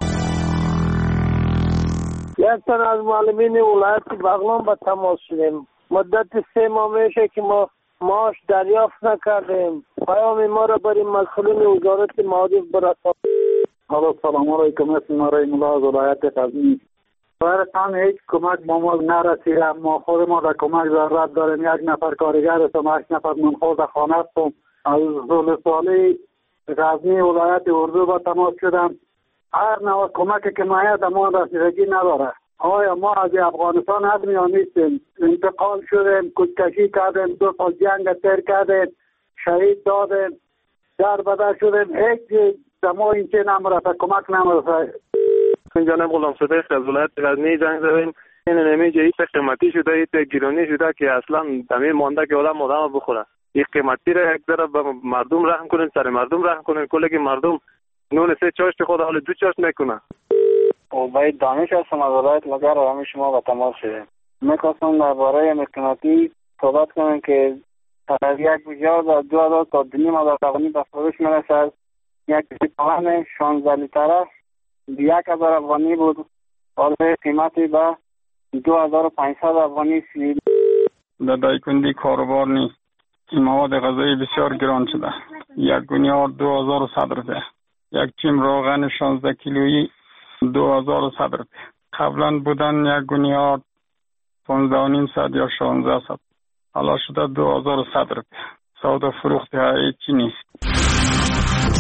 یک تن از معلمین ولایت بغلان به تماس شدیم. مدت سه ماه میشه که ما معاش دریافت نکردیم. پیام ما را برای مسئولین وزارت معارف برسانید. حالا سلام علیکم، اسم ما رای ملا از ولایت غزنی. برایتان هیچ کمک با ما نرسیده. ما خود ما در کمک ضرورت داریم. یک نفر کارگر هستم، هشت نفر منخور خانه هستم. از زولسالی غزنی ولایت اردو با تماس شدم. هر نوع کمکی که مایه ما رسیدگی نداره. آیا ما از افغانستان آدمی ها نیستیم؟ انتقال شدیم، کشکشی کردیم، دو سال جنگ تیر کردیم، شهید دادیم، در بدر شدیم، هیچ ما این چه نمرسه، کمک نمرسه. این جانب غلام صدیق از ولایت غزنی زنگ زدیم. این نمیجه ایت قیمتی شده، ایت گیرانی شده که اصلا تمیم مانده که آدم آدم بخوره. این قیمتی را یک ذره به مردم رحم کنین، سر مردم رحم کنین، کلی مردم نون سه چاشت خود حال دو چاشت نکنه. باید دانش هستم از ولایت مگر و همه شما با تماس شده. میخواستم درباره مکناتی صحبت کنم که از یک بجاز از دو هزار تا دنیم هزار تقنی به فروش میرسد. یک پیپان شانزده لیتره یک هزار افغانی بود، حالا قیمتی به دو هزار و پانصد افغانی سید. در دایکندی کاروبار نیست. این مواد غذایی بسیار گران شده. یک گونیار دو هزار و صد روپیه. یک چیم روغن شانزده کیلویی دو هزار و صد روپیه. قبلا بودن یک گونیار پانزده و نیم صد یا شانزده صد. حالا شده دو هزار و صد روپیه. سودا فروخت های چی نیست.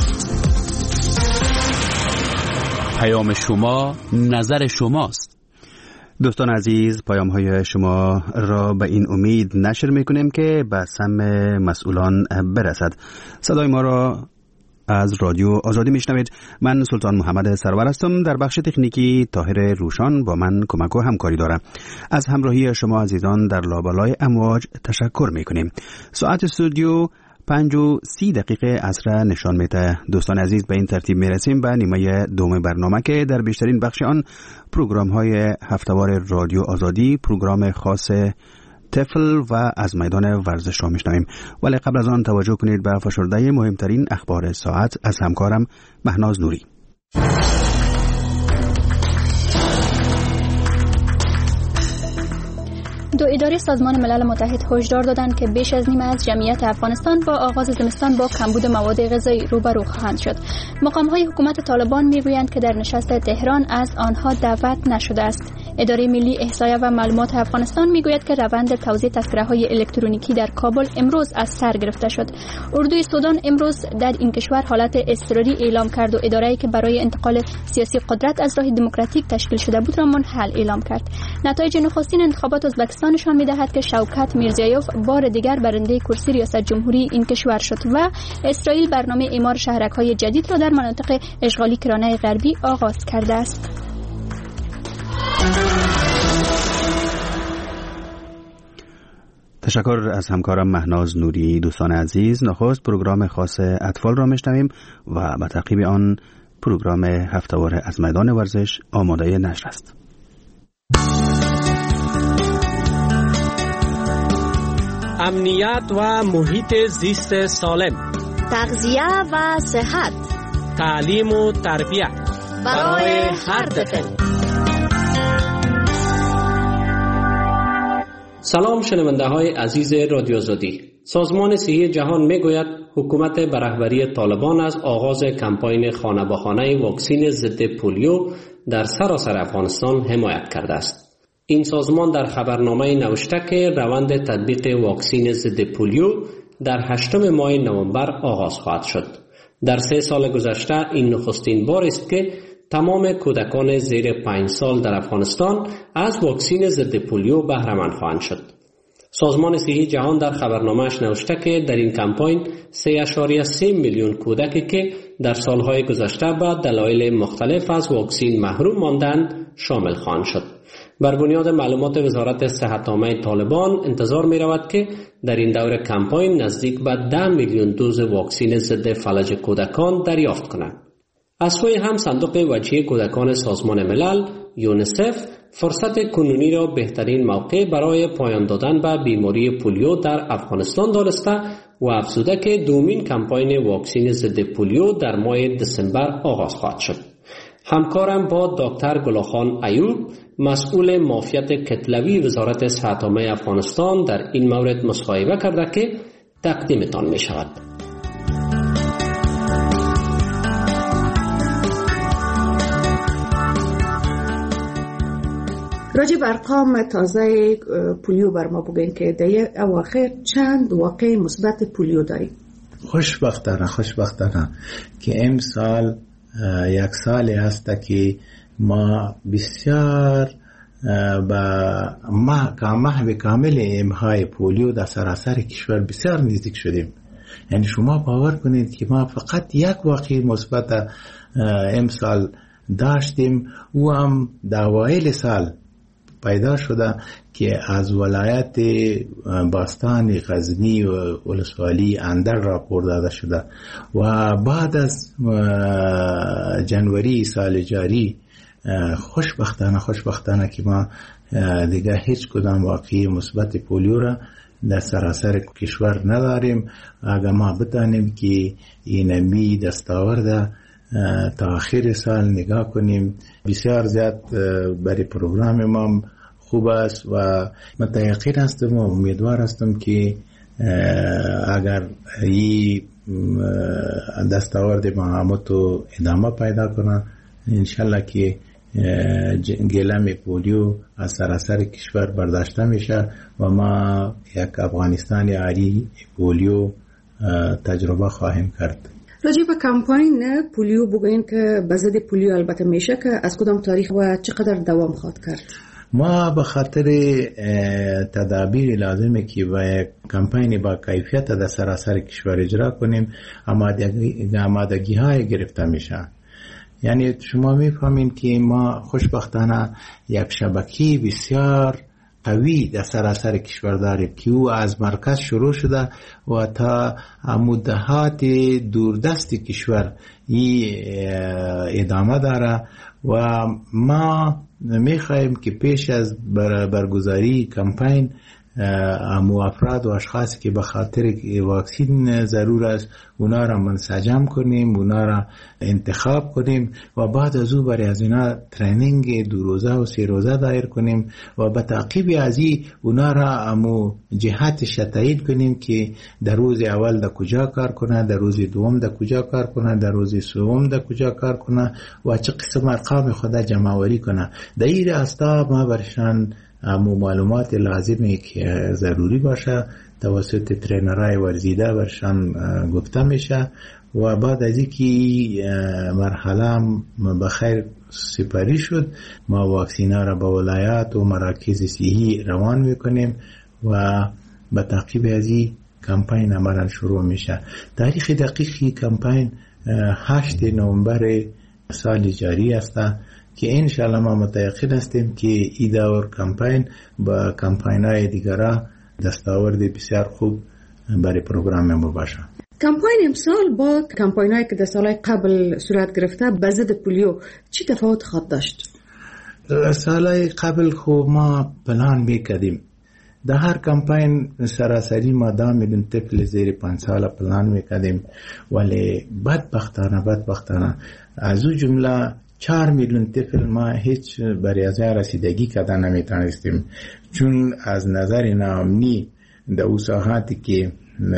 پیام شما نظر شماست. دوستان عزیز، پیام های شما را به این امید نشر میکنیم که به سم مسئولان برسد. صدای ما را از رادیو آزادی میشنوید. من سلطان محمد سرور هستم. در بخش تکنیکی طاهر روشان با من کمک و همکاری دارم. از همراهی شما عزیزان در لابلای امواج تشکر میکنیم. ساعت استودیو پنج و سی دقیقه عصر نشان میده. دوستان عزیز، به این ترتیب میرسیم به نیمه دوم برنامه که در بیشترین بخش آن پروگرام های هفتهوار رادیو آزادی، پروگرام خاص طفل و از میدان ورزش را میشنویم. ولی قبل از آن توجه کنید به فشرده مهمترین اخبار ساعت از همکارم مهناز نوری. دو اداره سازمان ملل متحد هشدار دادند که بیش از نیمه از جمعیت افغانستان با آغاز زمستان با کمبود مواد غذایی روبرو خواهند شد. مقام‌های حکومت طالبان میگویند که در نشست تهران از آنها دعوت نشده است. اداره ملی احصایه و معلومات افغانستان میگوید که روند توزیع تذکره‌های الکترونیکی در کابل امروز از سر گرفته شد. اردوی سودان امروز در این کشور حالت اضطراری اعلام کرد و اداره‌ای که برای انتقال سیاسی قدرت از راه دموکراتیک تشکیل شده بود را منحل اعلام کرد. نتایج نخستین انتخابات ازبکستان نشان می‌دهد که شوکت میرزیایوف بار دیگر برنده کرسی ریاست جمهوری این کشور شد و اسرائیل برنامه اعمار شهرک‌های جدید را در مناطق اشغالی کرانه غربی آغاز کرده است. تشکر از همکارم مهناز نوری. دوستان عزیز، نخست پروگرام خاص اطفال را میشنویم و به تعقیب آن پروگرام هفتهوار از میدان ورزش آماده نشر است. امنیت و محیط زیست سالم، تغذیه و صحت، تعلیم و تربیت برای هر طفل. سلام شنونده های عزیز رادیو آزادی. سازمان صحی جهان می گوید حکومت به رهبری طالبان از آغاز کمپاین خانه به خانه واکسین ضد پولیو در سراسر افغانستان حمایت کرده است. این سازمان در خبرنامه نوشته که روند تطبیق واکسین ضد پولیو در هشتم ماه نوامبر آغاز خواهد شد. در سه سال گذشته این نخستین بار است که تمام کودکان زیر پنج سال در افغانستان از واکسین ضد پولیو بهره مند خواهند شد. سازمان صحی جهان در خبرنامه‌اش نوشته که در این کمپاین سه ممیز سه میلیون کودکی که در سالهای گذشته به دلایل مختلف از واکسین محروم ماندند شامل خواهند شد. بر بنیاد معلومات وزارت صحت عامه طالبان انتظار می رود که در این دور کمپاین نزدیک به ده میلیون دوز واکسین ضد فلج کودکان دریافت کنند. از سوی هم صندوق وجهی کودکان سازمان ملل یونیسف فرصت کنونی را بهترین موقع برای پایان دادن به بیماری پولیو در افغانستان دانسته و افزوده که دومین کمپاین واکسین ضد پولیو در ماه دسامبر آغاز خواهد شد. همکارم با دکتر گلاخان ایوب، مسئول معافیت کتلوی وزارت صحت عامه افغانستان، در این مورد مصاحبه کرده که تقدیمتان می شود. راجع بر ارقام تازه پولیو بر ما بگین که در اواخر چند واقع مثبت پولیو داریم؟ خوشبختانه خوشبختانه که امسال یک سالی هست که ما بسیار با محو کامل امهای پولیو در سراسر کشور بسیار نزدیک شدیم. یعنی شما باور کنید که ما فقط یک واقع مثبت امسال داشتیم و هم در اوایل سال پیدا شده که از ولایت باستان غزنی و ولسوالی اندر راپور داده شده و بعد از جنوری سال جاری خوشبختانه خوشبختانه که ما دیگه هیچ کدام واقعی مثبت پولیو را در سراسر کشور نداریم. اگر ما بتانیم که این می دستاورده تا آخر سال نگاه کنیم بسیار زیاد برای پروگرام ما خوب است و متأکد هستم و امیدوار هستم که اگر این دستاورد مهامتو ادامه پیدا کنه انشالله که گلم پولیو از سراسر کشور برداشته میشه و ما یک افغانستان عالی پولیو تجربه خواهیم کرد. راجع به کمپاین پولیو بگوین که به ضد پولیو البته میشه که از کدام تاریخ و چقدر دوام خواهد کرد؟ ما به خاطر تدابیر لازمه که با یک کمپین با کیفیت در سراسر کشور اجرا کنیم، آمادگی های گرفته میشه. یعنی شما میفهمین که ما خوشبختانه یک شبکه بسیار قوی در سراسر کشور داریم که او از مرکز شروع شده و تا مدهات دوردست کشور ای ادامه داره و ما میخواهیم که پیش از برگزاری کمپین امو افراد و اشخاصی که به خاطر واکسین ضرور است اونا را منسجم کنیم، اونا را انتخاب کنیم و بعد از او برای از اینا ترینینگ دو روزه و سه روزه دایر کنیم و به تعقیب از این اونا را امو جهاتش تعیین کنیم که در روز اول در کجا کار کنه، در روز دوم در کجا کار کنه، در روز سوم در کجا کار کنه و چه قسم ارقام خود جمع آوری کنه. در این راستا ما برشان امو معلومات لازمی که ضروری باشه توسط ترینرهای ورزیده برشان گفته میشه و بعد از اینکه مرحله بخیر سپاری شد ما واکسینا را به ولایات و مراکز صحی روان میکنیم و به تعقیب از این کمپین عملا شروع میشه. تاریخ دقیقی کمپین هشت نوامبر سال جاری است که انشاءالله ما متیقن هستیم که این دور کمپین با کمپین های دیگره دستاورد بسیار خوب برای پروگرام ما باشه. کمپین امسال با کمپین هایی که در سالهای قبل صورت گرفته به ضد پولیو چی تفاوت خواهد داشت؟ سالهای قبل خوب ما پلان میکردیم در هر کمپین سراسری ما دا میلیون طفل زیر پنج سال پلان میکردیم، ولی بدبختانه بدبختانه از او جمله چهار میلیون طفل ما هیچ برای از رسیدگی کده نمیتونستیم، چون از نظر ناامنی در او ساحاتی که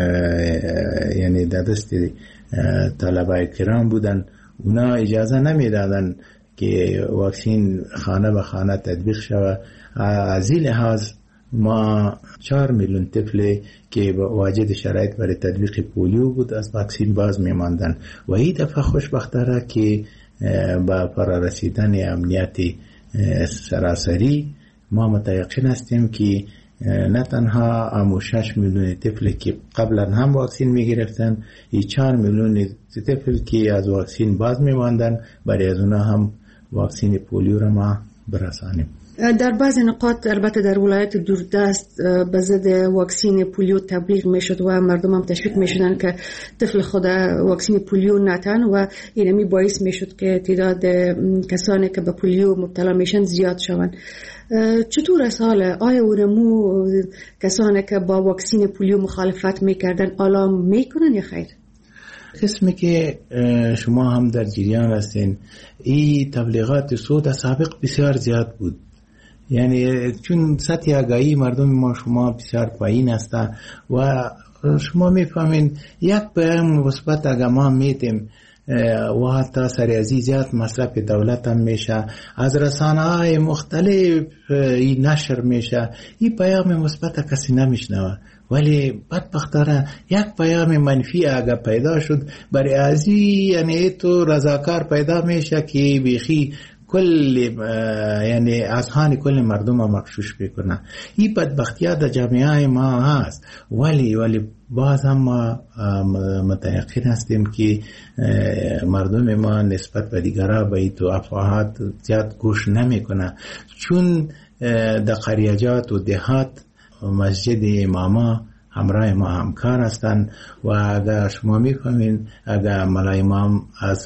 یعنی در دست طلبه کرام بودن اونا اجازه نمیدادن که واکسین خانه به خانه تطبیق شود. از این لحاظ ما چهار میلیون طفل که واجد شرایط برای تطبیق پولیو بود از واکسین باز میماندن و این دفعه خوشبختانه که با فرارسیدن امنیت سراسری ما متیقن هستیم که نه تنها امو شش میلیون طفل که قبلا هم واکسین میگرفتن، این چهار میلیون طفل که از واکسین باز میماندن برای از اونا هم واکسین پولیو را ما برسانیم. در بعض نقاط البته در ولایت دوردست به ضد واکسین پولیو تبلیغ میشد و مردم هم تشویق میشدن که طفل خود واکسین پولیو نتن و اینمی باعث میشد که تعداد کسانی که به پولیو مبتلا میشن زیاد شوند. چطور ساله آیا اونمو کسانی که با واکسین پولیو مخالفت میکردن آلام میکنن یا خیر؟ قسمی که شما هم در جریان هستین این تبلیغات سود سابق بسیار زیاد بود، یعنی چون سطح آگاهی مردم ما شما بسیار پایین است و شما میفهمین یک پیام مثبت اگه ما میتیم و حتی سر عزیزیات مصرف دولت هم میشه، از رسانه های مختلف این نشر میشه، این پیام مثبت کسی نمیشنوه، ولی بدبختانه یک پیام منفی اگه پیدا شد برای ازی یعنی تو رضاکار پیدا میشه که بیخی کل یعنی اذهان کل مردم رو مغشوش بکنه. این بدبختیات در جامعه ما هست، ولی ولی باز هم ما متیقن هستیم که مردم ما نسبت به دیگرها به این تو افواهات زیاد گوش نمیکنه، چون در قریجات و دهات مسجد اماما همراه ما همکار هستند و اگر شما میفهمین اگر ملا امام از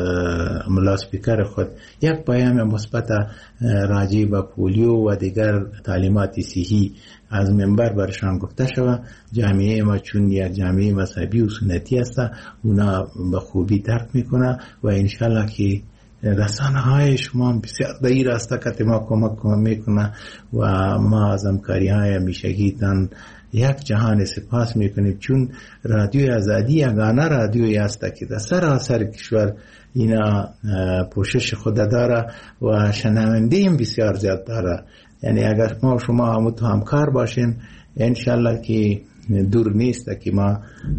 ملا سپیکر خود یک پیام مثبت راجع به پولیو و دیگر تعلیمات صحی از منبر برشان گفته شود، جامعه ما چون یک جامعه مذهبی و سنتی است اونا به خوبی درک میکنه و انشالله که رسانه های شما بسیار در این راسته که ما کمک میکنه و ما از همکاری های همیشگیتان یک جهان سپاس میکنیم، چون رادیوی آزادی یگانه رادیویی است که در سراسر کشور اینا پوشش خود داره و شنونده هم بسیار زیاد داره. یعنی اگر ما شما هم تو همکار باشین انشالله که دور نیست که ما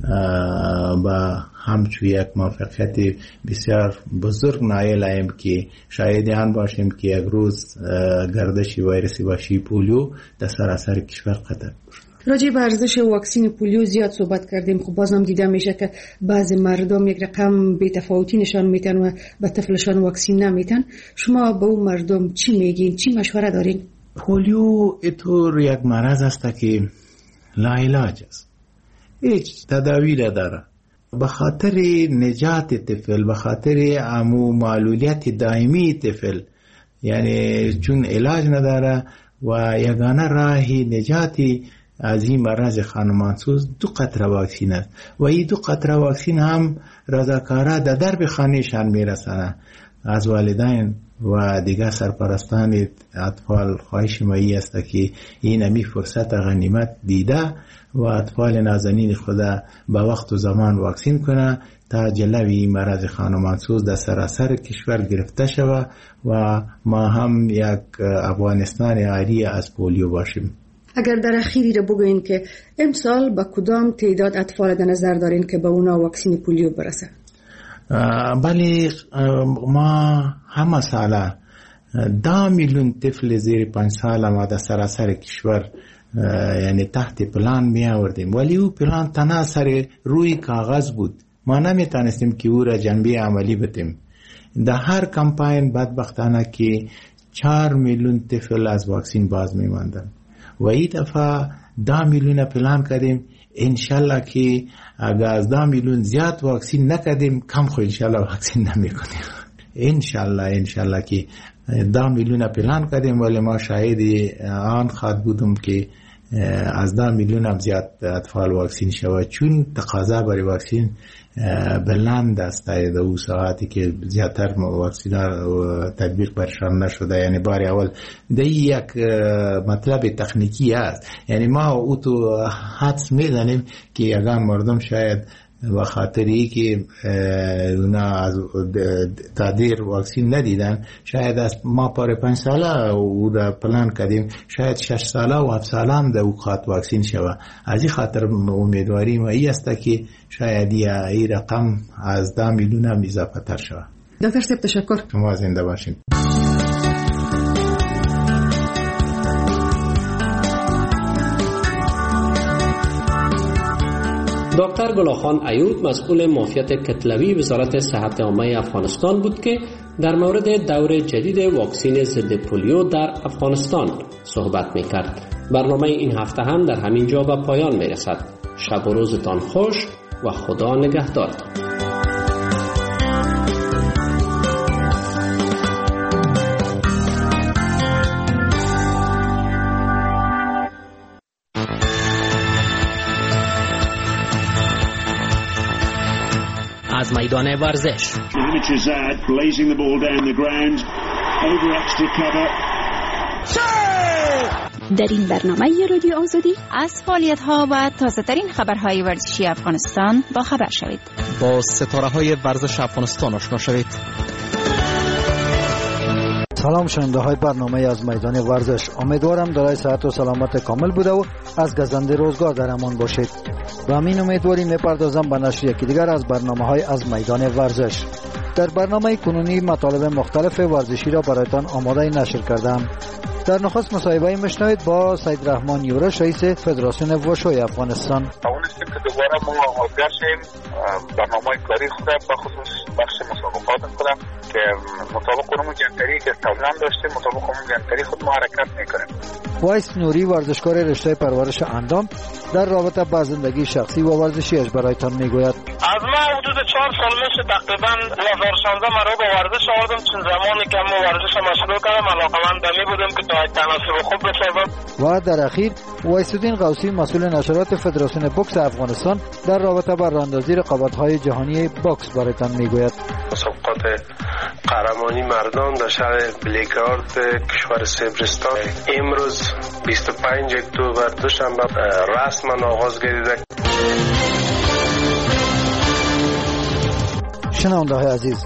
با همچون یک موفقیت بسیار بزرگ نایل ایم که شاید آن باشیم که یک روز گردش ویروس وحشی پولیو در سراسر کشور قطع بشه. راجع به ارزش واکسن پولیو زیاد صحبت کردیم. خب بازم دیده میشه که بعضی مردم یک رقم بی‌تفاوتی نشان میدن و به طفلشان واکسن نمیدن. شما به اون مردم چی میگین؟ چی مشوره دارین؟ پولیو اینطور یک مرض است که لاعلاج است، هیچ تداوی نداره. به خاطر نجات طفل، به خاطر امو معلولیت دائمی طفل، یعنی چون علاج نداره و یگانه راهی نجاتی از این مرض خانمانسوز دو قطره واکسین است و این دو قطره واکسین هم رضاکارا در درب خانهشان میرسانه. از والدین و دیگر سرپرستان اطفال خواهش مایی است که این امی فرصت غنیمت دیده و اطفال نازنین خدا به وقت و زمان واکسین کنه تا جلوی مرض خانمانسوز در سراسر کشور گرفته شود و ما هم یک افغانستان عاری از پولیو باشیم. اگر در اخیری رو بگوین که امسال با کدام تعداد اطفال در نظر دارین که به اونا واکسن پولیو برسه؟ بله، ما همه ساله ده میلیون طفل زیر پنج ساله ما در سراسر کشور یعنی تحت پلان می آوردیم، ولی او پلان تنها سر روی کاغذ بود. ما نمیتونستیم که او را جنبه عملی بتیم. در هر کمپاین بدبختانه که چهار میلیون طفل از واکسین باز می ماندن و این دفعه ده میلیون پلان کردیم. انشالله که اگر از ده میلیون زیاد واکسین نکردیم کم خو انشالله واکسین نمی کنیم. انشالله انشالله که ده میلیون پلان کردیم، ولی ما شاید آن خواهد بودم که از ده میلیون هم زیاد اطفال واکسین شود، چون تقاضا برای واکسین بلند است در او ساعتی که زیادتر واکسین تطبیق برشان نشده. یعنی بار اول ده یک مطلب تکنیکی است، یعنی ما او تو حدس میدانیم که یگان مردم شاید و خاطری که اونا از تادیر واکسین ندیدن، شاید از ما پر پنج ساله او را پلان کردیم شاید شش ساله و هفت ساله هم در اوقات واکسین شود. از این خاطر امیدواری ما ای است که شاید این رقم از ده میلیون هم اضافه تر شود. دکتر صاحب تشکر. شما زنده باشین. دکتر گلاخان ایوب مسئول معافیت کتلوی وزارت صحت عامه افغانستان بود که در مورد دور جدید واکسن ضد پولیو در افغانستان صحبت می‌کرد. برنامه این هفته هم در همین جا به پایان می‌رسد. شب و روزتان خوش و خدا نگهدارتان. از میدان ورزش در این برنامه رادیو آزادی از فعالیت‌ها و تازه‌ترین خبرهای ورزشی افغانستان با خبر شوید. با ستاره‌های ورزش افغانستان آشنا شوید. سلام شنونده های برنامه از میدان ورزش، امیدوارم دارای صحت و سلامت کامل بوده و از گزنده روزگار در امان باشید. و همین امیدواری میپردازم به نشر یکی دیگر از برنامه های از میدان ورزش. در برنامه کنونی مطالب مختلف ورزشی را برایتان آماده نشر کردم. در نخست مصاحبه میشنوید با سید رحمان یورش رئیس فدراسیون وشوی افغانستان. توانستیم که دوباره ما آغازگر شیم برنامه کاری خود بخصوص بخش مسابقات خودم که مطابق اون جنتری که قبلا داشتیم مطابق اون جنتری خود ما حرکت میکنیم. وایس نوری ورزشکار رشته پرورش اندام در رابطه با زندگی شخصی و ورزشیش برایتان میگوید. از ما حدود چهار سال میشه تقریبا دو هزار و شانزده من رو به ورزش آوردم، چون زمانی که ما ورزش مشغول کردم علاقه‌مند می بودم که تا تناسب خوب بسازم. و در اخیر وایس‌الدین قوسی مسئول نشرات فدراسیون بوکس افغانستان در رابطه با راهاندازی رقابت‌های جهانی بوکس برایتان میگوید. مسابقات قهرمانی مردان در شهر بلیگارد کشور سبرستان امروز بیست و پنج اکتبر دوشنبه رسما آغاز گردیده. شنونده های عزیز،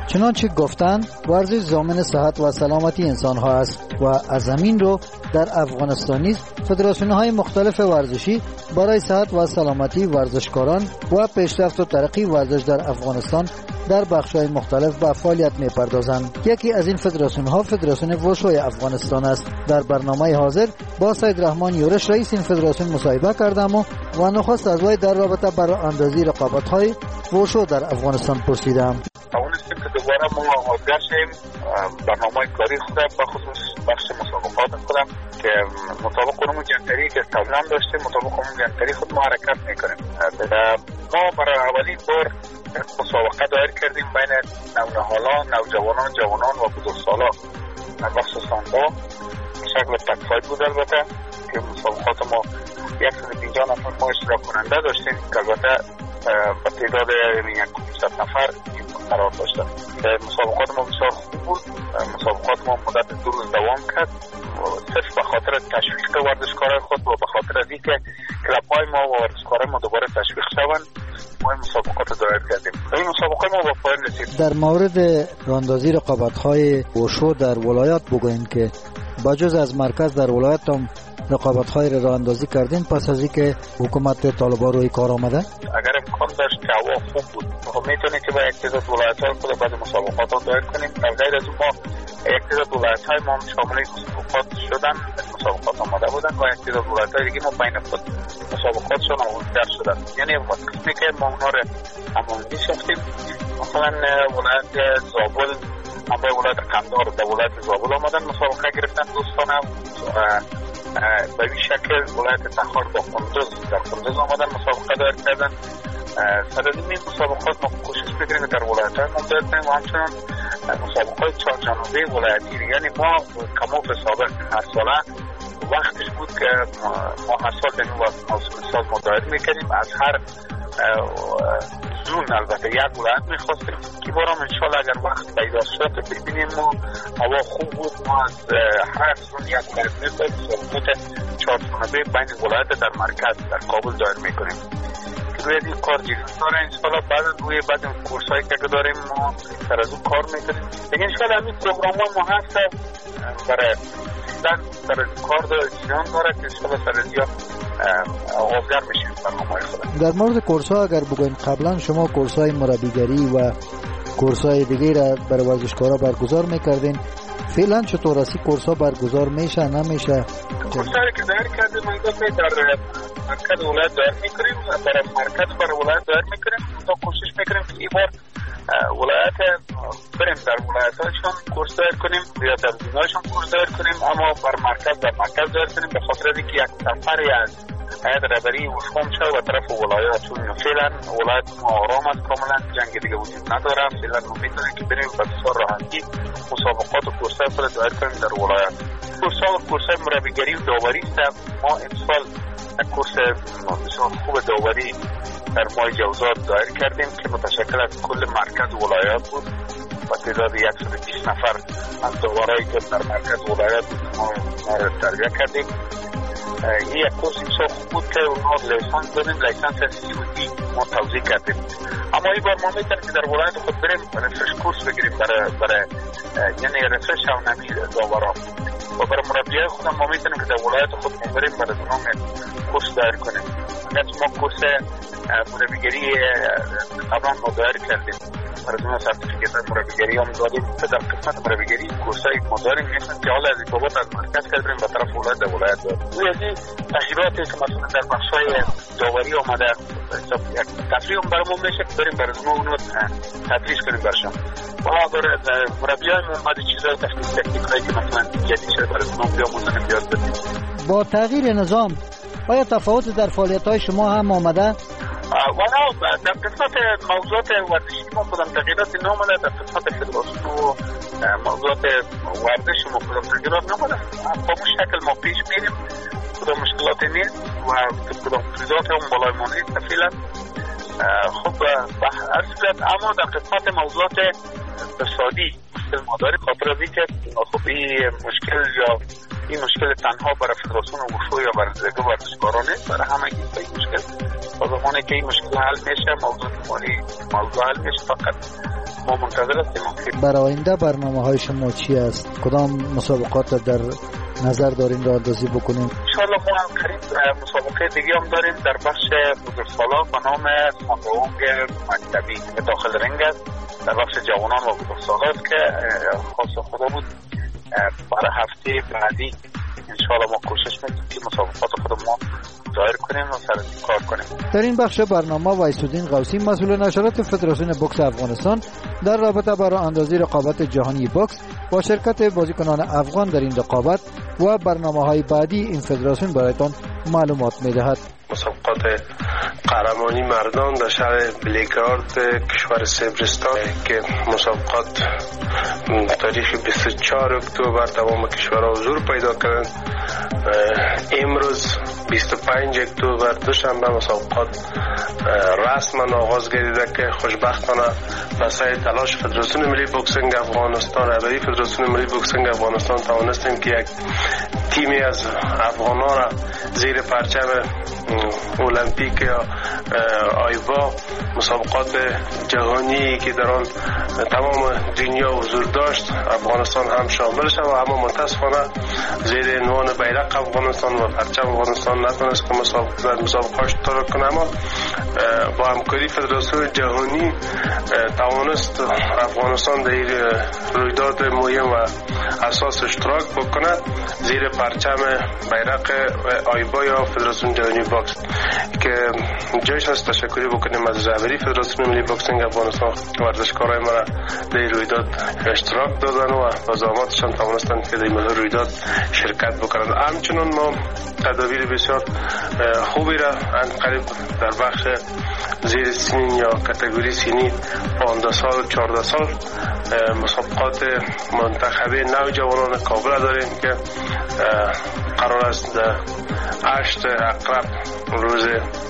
چنانچه گفتند ورزش ضامن صحت و سلامتی انسان ها است و از همین رو در افغانستان نیز فدراسیون های مختلف ورزشی برای صحت و سلامتی ورزشکاران و پیشرفت و ترقی ورزش در افغانستان در بخش‌های مختلف به فعالیت می‌پردازند. یکی از این فدراسیون‌ها فدراسیون وشوی افغانستان است. در برنامه حاضر با سید رحمان یورش رئیس این فدراسیون مصاحبه کردم و, و نخست از وی در رابطه با اندازی رقابت‌های وشو در افغانستان پرسیدم. توانستیم که دوباره ما حاضر شیم برنامه کاری خودم به خصوص بخش مسابقات خودم که مطابق اون جنتری که قبلا داشتیم مطابق اون جنتری خود ما حرکت میکنیم. ما برای اولین بار مسابقه دایر کردیم بین نونهالان، نوجوانان، جوانان و بزرگسالان مخصوصا با شکل تکفاید بود. البته که مسابقات ما صد و پنجاه نفر ما اشتراک کننده داشتیم که البته به تعداد صد نفر قرار داشتن. مسابقات ما بسیار خوب بود. مسابقات ما مدت دو روز دوام کرد صرف به خاطر تشویق ورزشکارای خود و به خاطر از اینکه کلب‌های ما و ورزشکارای ما دوباره تشویق شوند ما این مسابقات دایر کردیم. این مسابقات ما با پایان رسید. در مورد راهاندازی رقابت‌های وشو در ولایات بگوین که بجز از مرکز در ولایت هم رقابت‌های راه اندازی کردین پس از اینکه حکومت طالبان روی کار آمده؟ اگر امکان داشت که هوا خوب بود خب میتونید که با یک تعداد ولایت‌ها خود بعد مسابقات ها دایر کنیم. در غیر از اون ما یک تعداد ولایت‌های ما شامل مسابقات شدن، مسابقات آمده بودن و یک تعداد ولایت‌های دیگه ما بین خود مسابقاتشون آماده شدن. یعنی وقتی که ما اونها رو هماهنگی ساختیم مثلا ولایت زابل ما به ولایت قندهار در ولایت زابل آمدن مسابقه گرفتن دوستانه به این شکل ولایت تخار با قندوز در قندوز آمدن مسابقه دایر کردن. سر از این مسابقات ما کوشش بگیریم در ولایت های ما دایر کنیم و همچنان مسابقات چهار جانبه ولایتی یعنی ما کموف سابق هر ساله وقتش بود که ما هر سال در این موسم سال ما دایر میکنیم از هر زون البته یک ولایت میخواستیم که بارم انشالله اگر وقت پیدا شد ببینیم ما هوا خوب بود ما از هر زون یک ولایت میخواستیم مسابقات چهار جانبه بین ولایت در مرکز در کابل دایر میکنیم که روی این کار جیرون داره. انشالله بعد روی بعد این کورس هایی که داریم ما سر از اون کار میکنیم دیگه. انشالله همین پروگرام ها ما هست برای سیدن سر کار داره جیرون داره که انشالله سر از یا آغازگر میشیم برنامه خودم. در مورد کورس ها اگر بگوین قبلا شما کورس های مربیگری و کورس های دیگه را برای ورزشکارا برگزار میکردین، فعلا چطور است کورس ها برگزار میشه نمیشه؟ کورس هایی که دایر کردیم ما در مرکز ولایت دایر میکنیم برای مرکز برای ولایت دایر میکنیم تا کوشش میکنیم که این بار ولایت بریم در ولایت هایشون کورس دایر کنیم یا در زینایشون کورس دایر کنیم اما بر مرکز در مرکز دایر کنیم به خاطر اینکه یک سفری از هیئت رهبری وشوم شد و طرف ولایات چون فعلا ولایت ما آرام است کاملا جنگ دیگه وجود نداره. فعلا ما میتونیم که بریم به بسیار راحتی مسابقات و کورس‌های خود دایر کنیم در ولایت. کورس‌ها و کورس‌های مربیگری و داوری است. ما امسال کورس بسیار خوب داوری در ماه جوزات دایر کردیم که متشکل از کل مرکز ولایات بود و تعداد صد و بیست نفر از داورایی که در مرکز ولایات ما را تربیت کردیم. این یک کورس بسیار خوب بود که اونها لیسانس دادیم، لیسانس سی و دی ما توضیح کردیم. اما این بار ما میتونیم که در ولایت خود بریم رفرش کورس بگیریم برای برای یعنی رفرش شونمی داوران و برای مربیای خودم ما میتونیم که در ولایت خود بریم برای اونها کورس دایر کنیم. مثل ما کورس مربیگری قبلا ما دایر کردیم برای اونها سرتیفیکیت مربیگری هم دادیم که در قسمت مربیگری کورسایی ما داریم میشن که حالا از این بابت از مرکز کردیم به طرف ولایت در ولایت داریم. روی از این تغییراتی که مثلا در بخشای داوری آمده یک تفریح هم برامون میشه که بریم برای اونها اونو تدریس کنیم برشان و برای مربیای ما اومده چیزای تکنیکایی که مثلا جدید شده برای اونها بیام اونها بیاد بدیم. با تغییر نظام آیا تفاوت در فعالیت‌های شما هم آمده؟ والا در قسمت موضوعات ورزشی ما کدام تغییرات نامده، در قسمت فدراسیون و موضوعات ورزش ما کدام تغییرات نامده. با اون شکل ما پیش میریم، کدام مشکلاتی نیست و کدام فریضات هم بالای ما نیست فعلا. خب به هر صورت اما در قسمت موضوعات اقتصادی مشکل ما داریم خاطر از اینکه خب این مشکل یا این مشکل تنها برای فدراسیون وشو یا برای دیگه ورزشکاران نیست، برای همه این مشکل تا زمانی که این مشکل حل میشه موضوع مالی موضوع حل میشه. فقط ما منتظر هستیم. برای آینده برنامه های شما چی است؟ کدام مسابقات در نظر دارین را اندازی بکنیم؟ انشاءالله ما هم قریب مسابقه دیگه هم داریم در بخش بزرگسالان به نام ساندونگ مکتبی داخل رنگ است، در بخش جوانان و بزرگسالان که خاص خدا بود برای هفته بعدی انشاءالله ما کوشش میکنیم که مسابقات خود ما ظاهر کنیم و سر کار کنیم. در این بخش برنامه وایسودین قوسی مسئول نشرات فدراسیون بوکس افغانستان در رابطه با راه اندازی رقابت جهانی بوکس با شرکت بازیکنان افغان در این رقابت و برنامه‌های بعدی این فدراسیون برایتان معلومات می‌دهد. مسابقات قهرمانی مردان در شهر بلگراد کشور سبرستان که مسابقات تاریخ بیست و چهار اکتبر تمام کشورها حضور پیدا کردند. امروز بیست و پنج اکتبر دوشنبه مسابقات رسما آغاز گردیده که خوشبختانه وسایل تلاش فدراسیون ملی بوکسینگ افغانستان رهبری فدراسیون ملی بوکسینگ افغانستان توانستیم که یک تیمی از افغانان را زیر پرچم المپیک یا آیوا مسابقات جهانی که در آن تمام دنیا حضور داشت افغانستان هم شامل شد و اما متاسفانه زیر عنوان بیرق افغانستان و پرچم افغانستان نتونست که مسابقات در مسابقات اشتراک کنه. اما با همکاری فدراسیون جهانی توانست افغانستان در این رویداد مهم و اساس اشتراک بکنه زیر پرچم بیرق آیبا یا فدراسیون جهانی بوکس که جایش هست تشکری بکنیم از رهبری فدراسیون ملی بوکسینگ افغانستان ورزشکارای ما را در رویداد اشتراک دادن و با زحماتشان توانستند که در این رویداد شرکت بکنند. همچنین ما تدابیر بسیار خوبی را قریب در بخش زیر سنین یا کاتگوری سنی پانزده سال چهارده سال مسابقات منتخبه نوجوانان کابل داریم که قرار است در هشت عقرب روز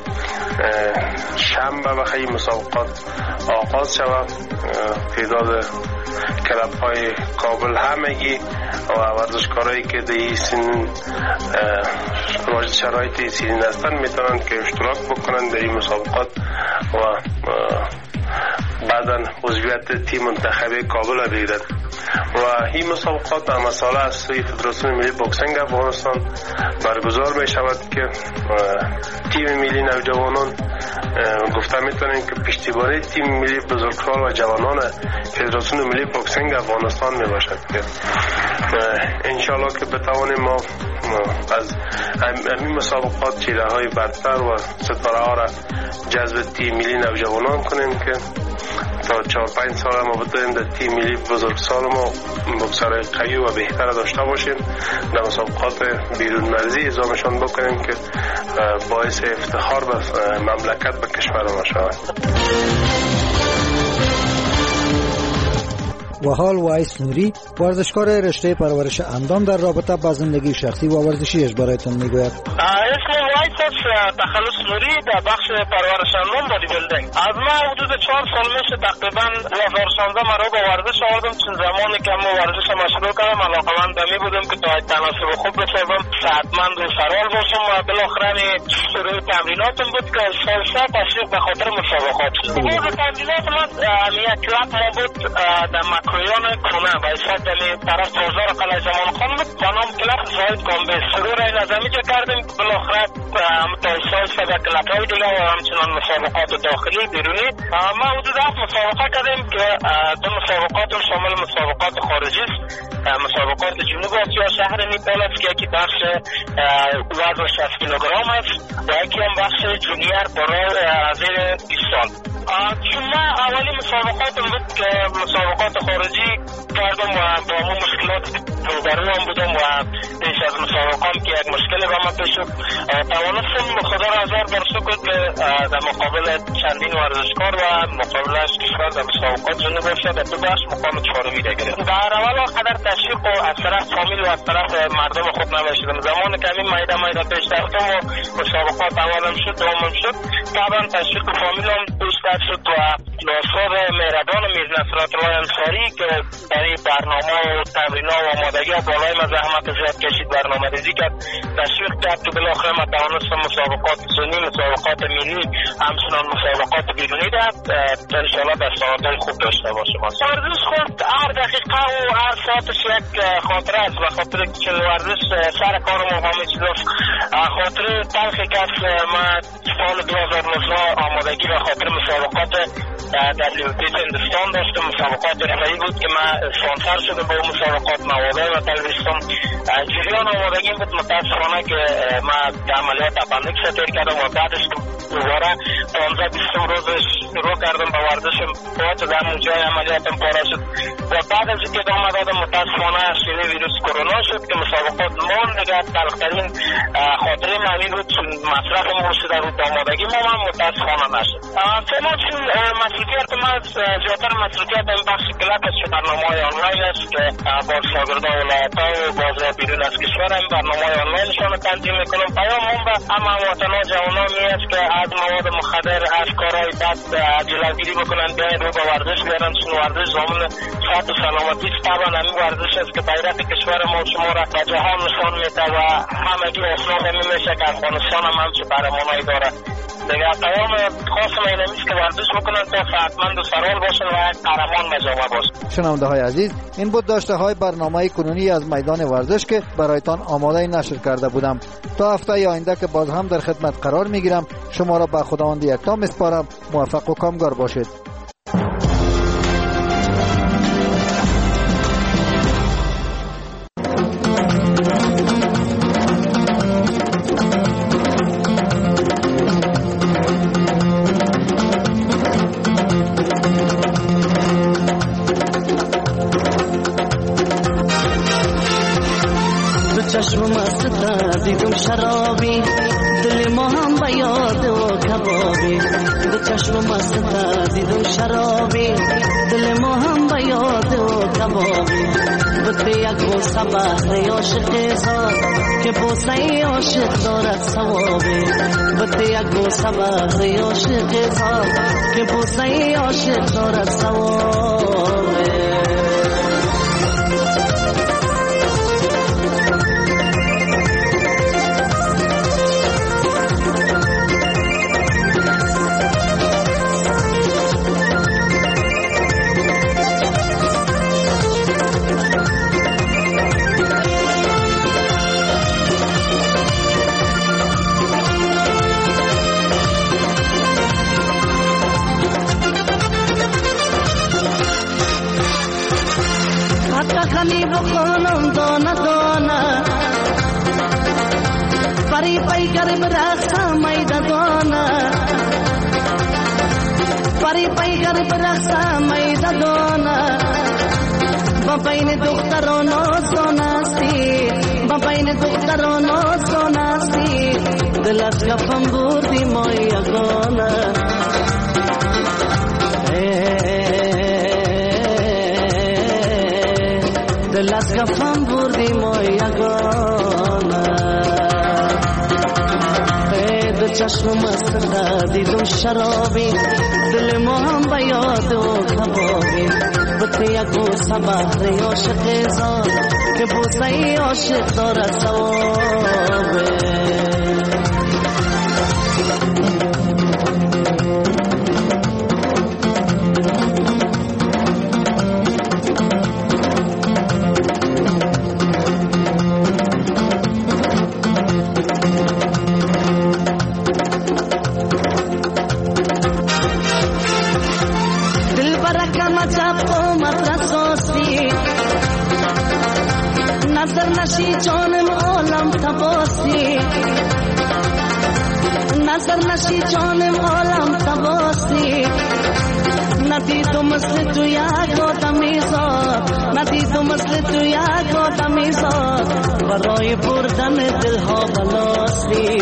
شنبه بخی مسابقات آغاز شود. تعداد کلب های کابل همگی و ورزشکارایی که در این سن واجد شرایط سنین هستند میتونند که اشتراک بکنند در این مسابقات و بعدا عضویت تیم منتخبه کابل بگیرد. و این مسابقات در مسئله از سوی فدراسیون ملی بوکسینگ افغانستان برگزار می شود که تیم ملی نوجوانان گفته میتونیم که پشتیبانی تیم ملی بزرگسال و جوانان فدراسیون ملی بوکسینگ افغانستان می باشد که انشالله که بتوانیم ما از همین مسابقات چیره های برتر و ستاره ها را جذب تیم ملی نوجوانان کنیم که تا چهار پنج سال ما بتوانیم در تیم ملی بزرگسال ما بوکسرهای قوی و بهتر داشته باشیم، در مسابقات بیرون مرزی اعزامشان بکنیم که باعث افتخار به مملکت به کشور ما شود. و حال وایس نوری ورزشکار رشته پرورش اندام در رابطه با زندگی شخصی و ورزشیش برایتون میگوید. اسم وایس است تخلص نوری در بخش پرورش اندام بادی بیلدینگ. از ما حدود چهار سال میشه تقریبا دو هزار و شانزده مرا به ورزش آوردم. چون زمانی که ما ورزش ما شروع کردم علاقه‌مند می بودم که تا تناسب خوب بسازم، صحتمند و سرحال باشم و بالاخره شروع تمریناتم بود که سال سه تشریف به خاطر مسابقات شد. بعد تمرینات من یک کلاب ما بود در مکرویان کنه و ایساد دلی طرف بازار قلعه زمان خان بود با نام کلاب زاید کامبه. شروع را این از همیجا کردیم بالاخره تا ایسای سبه کلاب های دیگه و همچنان مسابقات داخلی بیرونی. ما حدود هفت مسابقه کردیم که دو مسابقات شامل مسابقات خارجی است. مسابقات جنوب آسیا شهر نیپال است که یکی بخش وزن شصت کیلوگرم است و یکی هم بخش جونیور برای زیر بیست سال. چون من اولی مسابقات بود که مسابقات خارجی کردم و با همون مشکلات روبرو هم بودم و پیش از مسابقام که یک مشکلی با من پیش شد توانستم خدا را هزار بار شکر که در مقابل چندین ورزشکار و مقابلش کشور در مسابقات جنوب آسیا در دو بخش مقام چهارمی را گرفتم. در اول قدر تشویق و از طرف فامیل و از طرف مردم خود نوشیدم. زمانی که همین میده میده پیش رفتم و مسابقات اولم شد دومم شد طبعا تشویق فامیل هم بیشتر شد و ناصر مهربان میر نصرت الله انصاری که برای برنامه و تمرین‌ها و آمادگی بالای ما زحمت زیاد کشید برنامه ریزی کرد تشویق کرد که بالاخره ما توانستم مسابقات زنی، مسابقات ملی، همچنان مسابقات بیرونی را انشاءالله دستاوردهای خوب داشته باشم. ورزش خود هر دقیقه و هر ساعتش یک خاطره است و خاطر که ورزش سر کار ما همه چیز است. خاطر تلخی که ما سال دو هزار و نوزده آمادگی و خاطر مسابقات در لیوتیس هندوستان داشتم. مسابقات رفعی بود که ما اسپانسر شده با مسابقات موادی و تلویزیون. جریان آمادگی بود، متاسفانه که ما عملیات اپندیکس تیر کردم و بعدش دوباره پانزده بیستم روزش شروع کردم به ورزشم. باید در اونجای عملیاتم پاره شد و بعد از اینکه ادامه دادم متاسفانه شیوه ویروس کرونا شد که مسابقات مان دیگه تلخترین خاطره معنی بود چون مصرف ما شده بود آمادگی ما هم متاسفانه نشد. فعلا چون مسئولیت ما زیادتر مسئولیت این بخش کلاب است که برنامه های آنلاین است که با شاگردان ولایت ها و باز بیرون از کشور هم برنامه های آنلاینشان تنظیم میکنم. پیام هم به همه هموطن ها جوانان می است که از مواد مخدر، از کارهای بد جلوگیری بکنند، بیاین رو به ورزش بیارن چون ورزش ضامن صحت و سلامتی است. طبعا همین ورزش است که غیرت کشور ما شما را به جهان نشان میده و همگی اسناد همین میشه که افغانستان هم همچه قهرمانایی داره. دیگه پیام خاصم این است که ورزش بکنن تا صحتمند و سرحال باشن و یک قهرمان مجامع باشن. شنونده های عزیز، این بود داشته های برنامه کنونی از میدان ورزش که برایتان آماده نشر کرده بودم. تا هفته آینده که باز هم در خدمت قرار میگیرم، شما را به خداوند یکتا میسپارم. موفق و کامگار باشید. چشم مست دیدم شرابی، دل ما هم به یاد و کبابی. دو چشم مست دیدم شرابی، دل ما هم به یاد و کبابی. بوده یک بوسه بهر عاشق زاد که بوسه عاشق دارد ثوابی. بوده یک بوسه بهر عاشق زاد که بوسه عاشق دارد ثوابی. خلی بخونم دانه دانه پری پیکر برخصا میده دانه پری پیکر برخصا میده دانه با بین دختران آسانستی با بین دختران آسانستی دل از کفم بردی ما یگانه دل از کفم بردی ما یگانه دو چشم مست دیدم شرابی دل ما هم به یاد و کبابی بوده یک بوسه بهر عاشق زاد که بوسه عاشق دارد ثوابی. نظر نشی جانم عالم تباسی نظر نشی جانم عالم تباسی ندیدم مثل تو یک آدمی زاد ندیدم مثل تو یک آدمی زاد برای بردن دلها بلاسی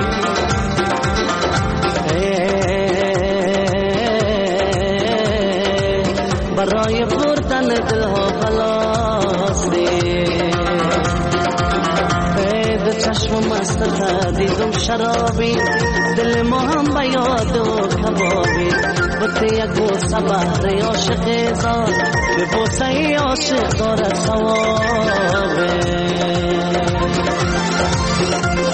برای بردن دلها بلاسی چشم مست دیدم شرابی دل ما هم به یاد و کبابی بوده یک بوسه بهر عاشق زاد به بوسه عاشق دارد ثوابی.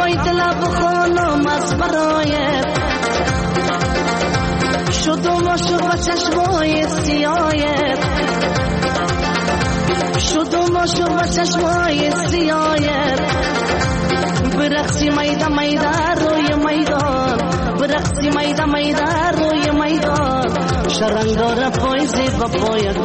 غمای دل بخونم از برایت شدم عاشق و چشمای سیایت شدم عاشق و چشمای سیایت برقصی میدان میدان روی میدان برقصی میدان میدان روی میدان شرنگار پایزی و پای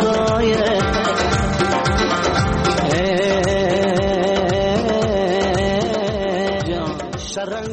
گایت